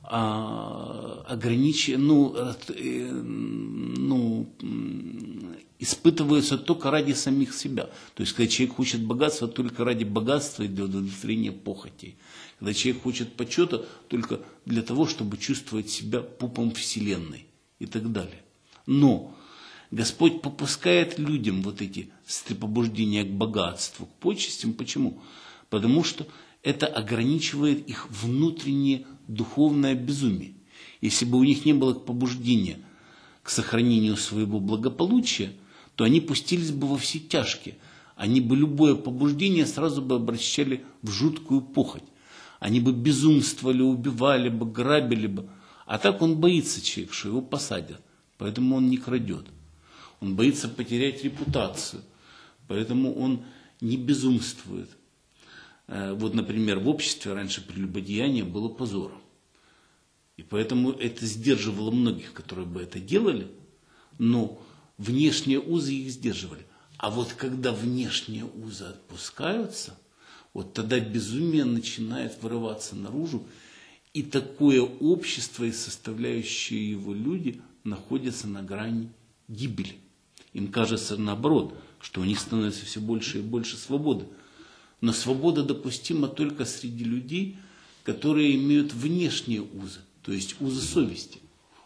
а, ограничения, ну, э, ну, испытываются только ради самих себя. То есть, когда человек хочет богатства, только ради богатства и для удовлетворения похотей. Когда человек хочет почета, только для того, чтобы чувствовать себя пупом Вселенной и так далее. Но Господь попускает людям вот эти побуждения к богатству, к почестям. Почему? Потому что это ограничивает их внутреннее духовное безумие. Если бы у них не было побуждения к сохранению своего благополучия, то они пустились бы во все тяжкие. Они бы любое побуждение сразу бы обращали в жуткую похоть. Они бы безумствовали, убивали бы, грабили бы. А так он боится человека, что его посадят. Поэтому он не крадет. Он боится потерять репутацию. Поэтому он не безумствует. Вот, например, в обществе раньше прелюбодеяние было позором. И поэтому это сдерживало многих, которые бы это делали, но внешние узы их сдерживали. А вот когда внешние узы отпускаются, вот тогда безумие начинает вырываться наружу, и такое общество и составляющие его люди находятся на грани гибели. Им кажется наоборот, что у них становится все больше и больше свободы. Но свобода допустима только среди людей, которые имеют внешние узы, то есть узы совести.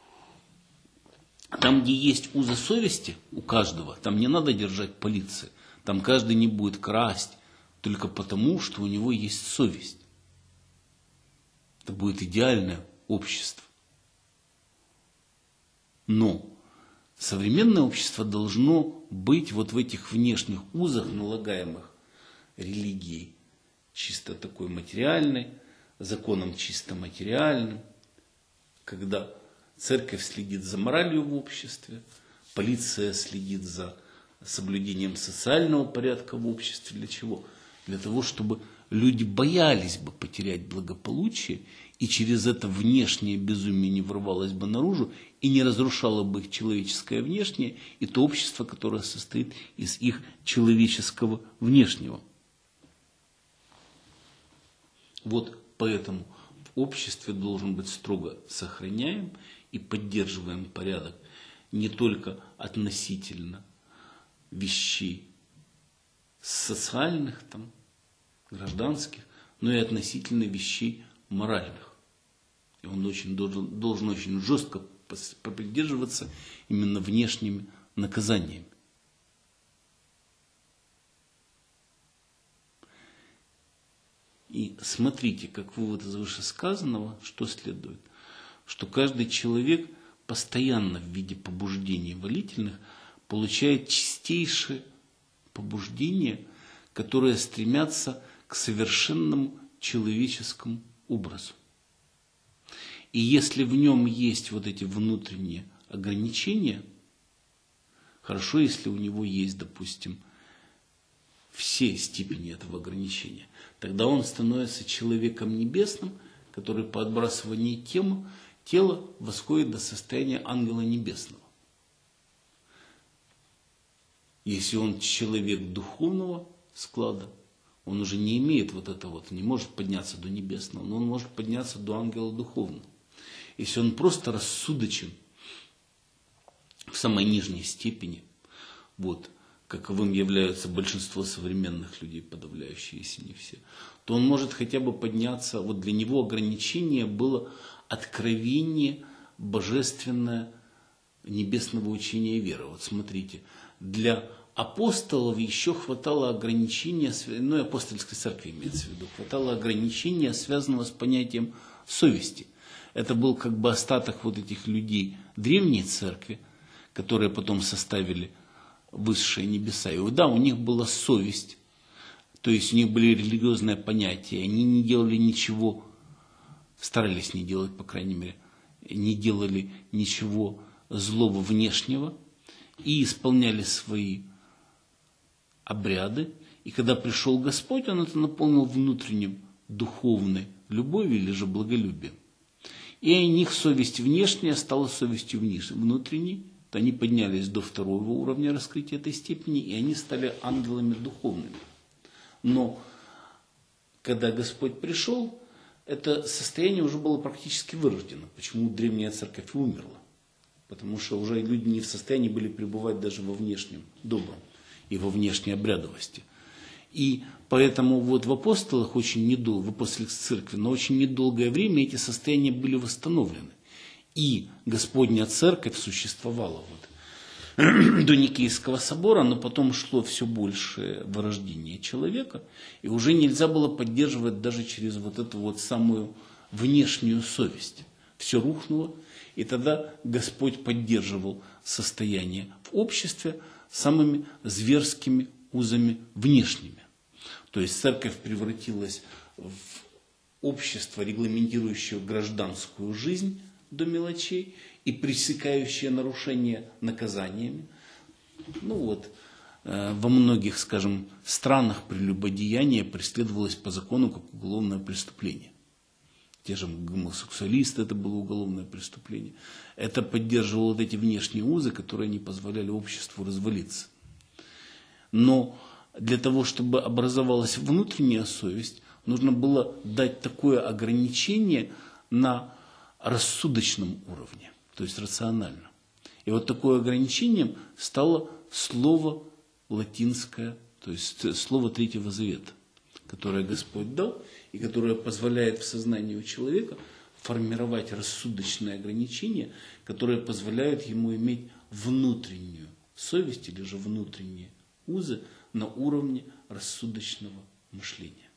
Там, где есть узы совести у каждого, там не надо держать полиции. Там каждый не будет красть только потому, что у него есть совесть. Это будет идеальное общество. Но современное общество должно быть вот в этих внешних узах, налагаемых религией, чисто такой материальной, законом чисто материальным, когда церковь следит за моралью в обществе, полиция следит за соблюдением социального порядка в обществе. Для чего? Для того, чтобы люди боялись бы потерять благополучие, и через это внешнее безумие не ворвалось бы наружу, и не разрушало бы их человеческое внешнее, и то общество, которое состоит из их человеческого внешнего. Вот поэтому в обществе должен быть строго сохраняем и поддерживаем порядок не только относительно вещей социальных, там, гражданских, но и относительно вещей моральных. И он очень должен, должен очень жестко придерживаться именно внешними наказаниями. И смотрите, как вывод из вышесказанного, что следует, что каждый человек постоянно в виде побуждений волительных получает чистейшие побуждения, которые стремятся к совершенному человеческому образу. И если в нем есть вот эти внутренние ограничения, хорошо, если у него есть, допустим, все степени этого ограничения, тогда он становится человеком небесным, который по отбрасыванию тем, тела восходит до состояния ангела небесного. Если он человек духовного склада, он уже не имеет вот этого, вот, не может подняться до небесного, но он может подняться до ангела духовного. Если он просто рассудочен в самой нижней степени, вот, каковым являются большинство современных людей, подавляющие, если не все, то он может хотя бы подняться, вот для него ограничение было откровение божественное небесного учения и веры. Вот смотрите, для апостолов еще хватало ограничения, ну и апостольской церкви имеется в виду, хватало ограничения, связанного с понятием совести. Это был как бы остаток вот этих людей древней церкви, которые потом составили высшие небеса. И да, у них была совесть, то есть у них были религиозные понятия, они не делали ничего, старались не делать, по крайней мере, не делали ничего злого внешнего и исполняли свои обряды. И когда пришел Господь, Он это наполнил внутренним духовной любовью или же благолюбием. И у них совесть внешняя стала совестью внутренней. То они поднялись до второго уровня раскрытия этой степени, и они стали ангелами духовными. Но когда Господь пришел, это состояние уже было практически вырождено. Почему древняя церковь и умерла? Потому что уже люди не в состоянии были пребывать даже во внешнем добром и во внешней обрядовости. И поэтому вот в апостолах очень недолго, в апостольской церкви, на очень недолгое время эти состояния были восстановлены. И Господня церковь существовала вот до Никейского собора, но потом шло все большее вырождение человека, и уже нельзя было поддерживать даже через вот эту вот самую внешнюю совесть. Все рухнуло, и тогда Господь поддерживал состояние в обществе самыми зверскими узами внешними. То есть церковь превратилась в общество, регламентирующее гражданскую жизнь до мелочей и пресекающее нарушения наказаниями. Ну вот, э, во многих, скажем, странах прелюбодеяние преследовалось по закону как уголовное преступление. Те же гомосексуалисты, это было уголовное преступление. Это поддерживало вот эти внешние узы, которые не позволяли обществу развалиться. Но для того, чтобы образовалась внутренняя совесть, нужно было дать такое ограничение на рассудочном уровне, то есть рационально. И вот такое ограничением стало слово латинское, то есть слово Третьего Завета, которое Господь дал и которое позволяет в сознании у человека формировать рассудочные ограничения, которые позволяют ему иметь внутреннюю совесть или же внутренние узы на уровне рассудочного мышления.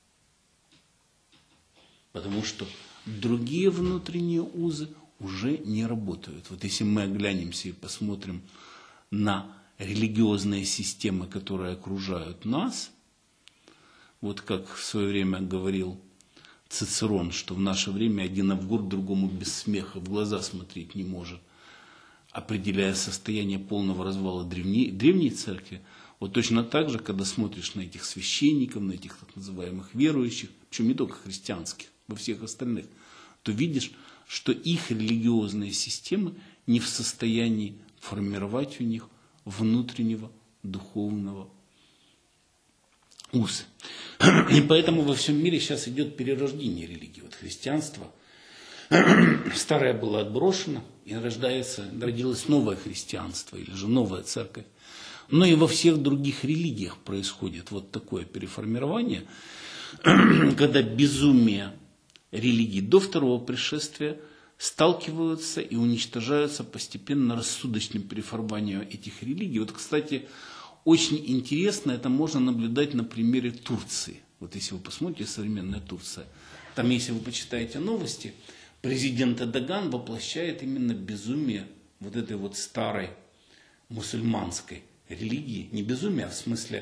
Потому что другие внутренние узы уже не работают. Вот если мы оглянемся и посмотрим на религиозные системы, которые окружают нас, вот как в свое время говорил Цицерон, что в наше время один Авгур другому без смеха в глаза смотреть не может, определяя состояние полного развала древней, древней церкви. Вот точно так же, когда смотришь на этих священников, на этих так называемых верующих, причем не только христианских, во всех остальных, то видишь, что их религиозные системы не в состоянии формировать у них внутреннего духовного уза. И поэтому во всем мире сейчас идет перерождение религии. Вот христианство старое было отброшено, и рождается, родилось новое христианство, или же новая церковь. Но и во всех других религиях происходит вот такое переформирование, когда безумие религий до второго пришествия сталкиваются и уничтожаются постепенно рассудочным переформированием этих религий. Вот, кстати, очень интересно, это можно наблюдать на примере Турции. Вот если вы посмотрите, современная Турция, там, если вы почитаете новости, президент Эрдоган воплощает именно безумие вот этой вот старой мусульманской религии. Не безумие, а в смысле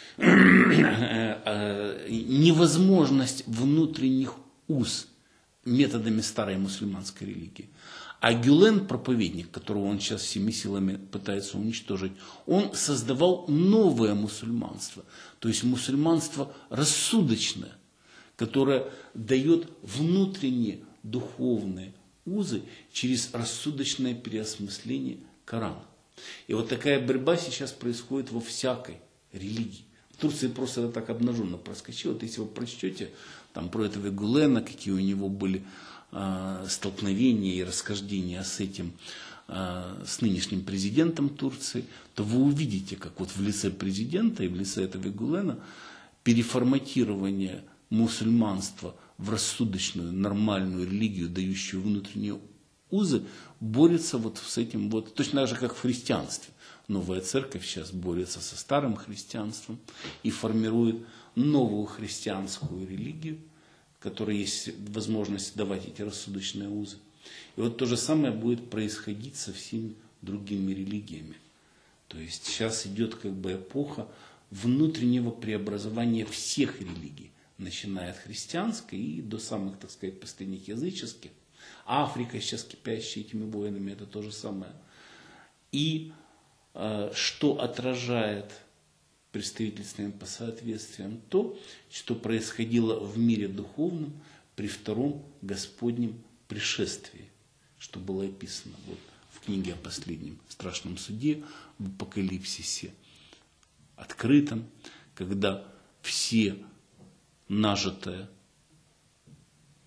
невозможность внутренних уз методами старой мусульманской религии. А Гюлен, проповедник, которого он сейчас всеми силами пытается уничтожить, он создавал новое мусульманство. То есть мусульманство рассудочное, которое дает внутренние духовные узы через рассудочное переосмысление Корана. И вот такая борьба сейчас происходит во всякой религии. В Турции просто это так обнаженно проскочило. Вот если вы прочтете там, про этого Гюлена, какие у него были э, столкновения и расхождения с этим, э, с нынешним президентом Турции, то вы увидите, как вот в лице президента и в лице этого Гюлена переформатирование мусульманства в рассудочную, нормальную религию, дающую внутренние узы, борется вот с этим вот, точно так же, как в христианстве. Новая церковь сейчас борется со старым христианством и формирует новую христианскую религию, в которой есть возможность давать эти рассудочные узы. И вот то же самое будет происходить со всеми другими религиями. То есть сейчас идет как бы эпоха внутреннего преобразования всех религий, начиная от христианской и до самых, так сказать, последних языческих. Африка сейчас кипящая этими войнами, это то же самое. И э, что отражает представительством по соответствиям то, что происходило в мире духовном при втором Господнем пришествии, что было описано вот в книге о последнем страшном суде, в Апокалипсисе открытом, когда все нажитое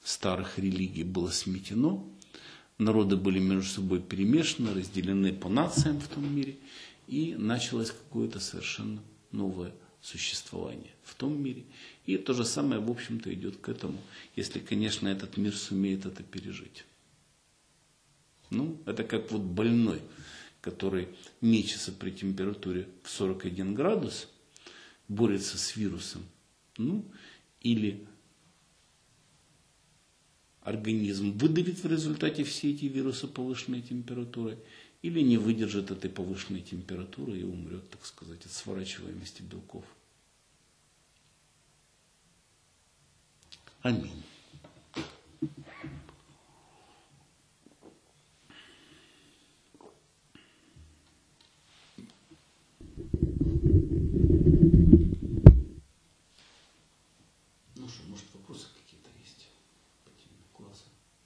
старых религий было сметено, народы были между собой перемешаны, разделены по нациям в том мире, и началось какое-то совершенно новое существование в том мире. И то же самое, в общем-то, идет к этому, если, конечно, этот мир сумеет это пережить. Ну, это как вот больной, который мечется при температуре в сорок один градус, борется с вирусом, ну, или организм выдавит в результате все эти вирусы повышенной температурой, или не выдержит этой повышенной температуры и умрет, так сказать, от сворачиваемости белков. Аминь. Ну что, может, вопросы какие-то есть по теме класса?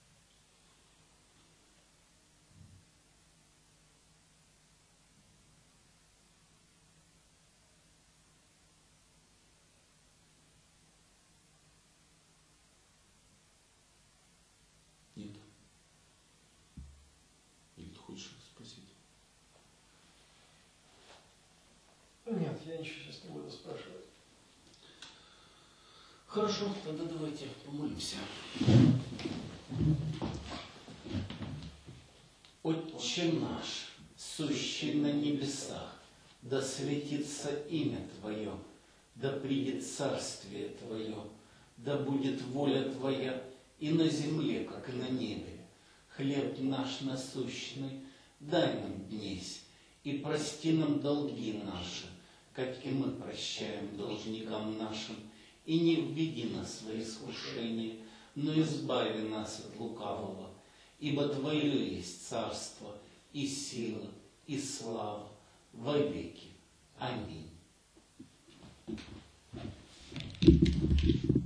Нет. Или ты хочешь спросить? Нет, я ничего сейчас не буду спрашивать. Хорошо, тогда давайте помолимся. Отче наш, сущий на небесах, да светится имя Твое, да придет царствие Твое, да будет воля Твоя и на земле, как и на небе. Хлеб наш насущный дай нам днесь, и прости нам долги наши, как и мы прощаем должникам нашим. И не введи нас в искушение, но избави нас от лукавого. Ибо Твое есть царство, и сила, и слава во веки. Аминь.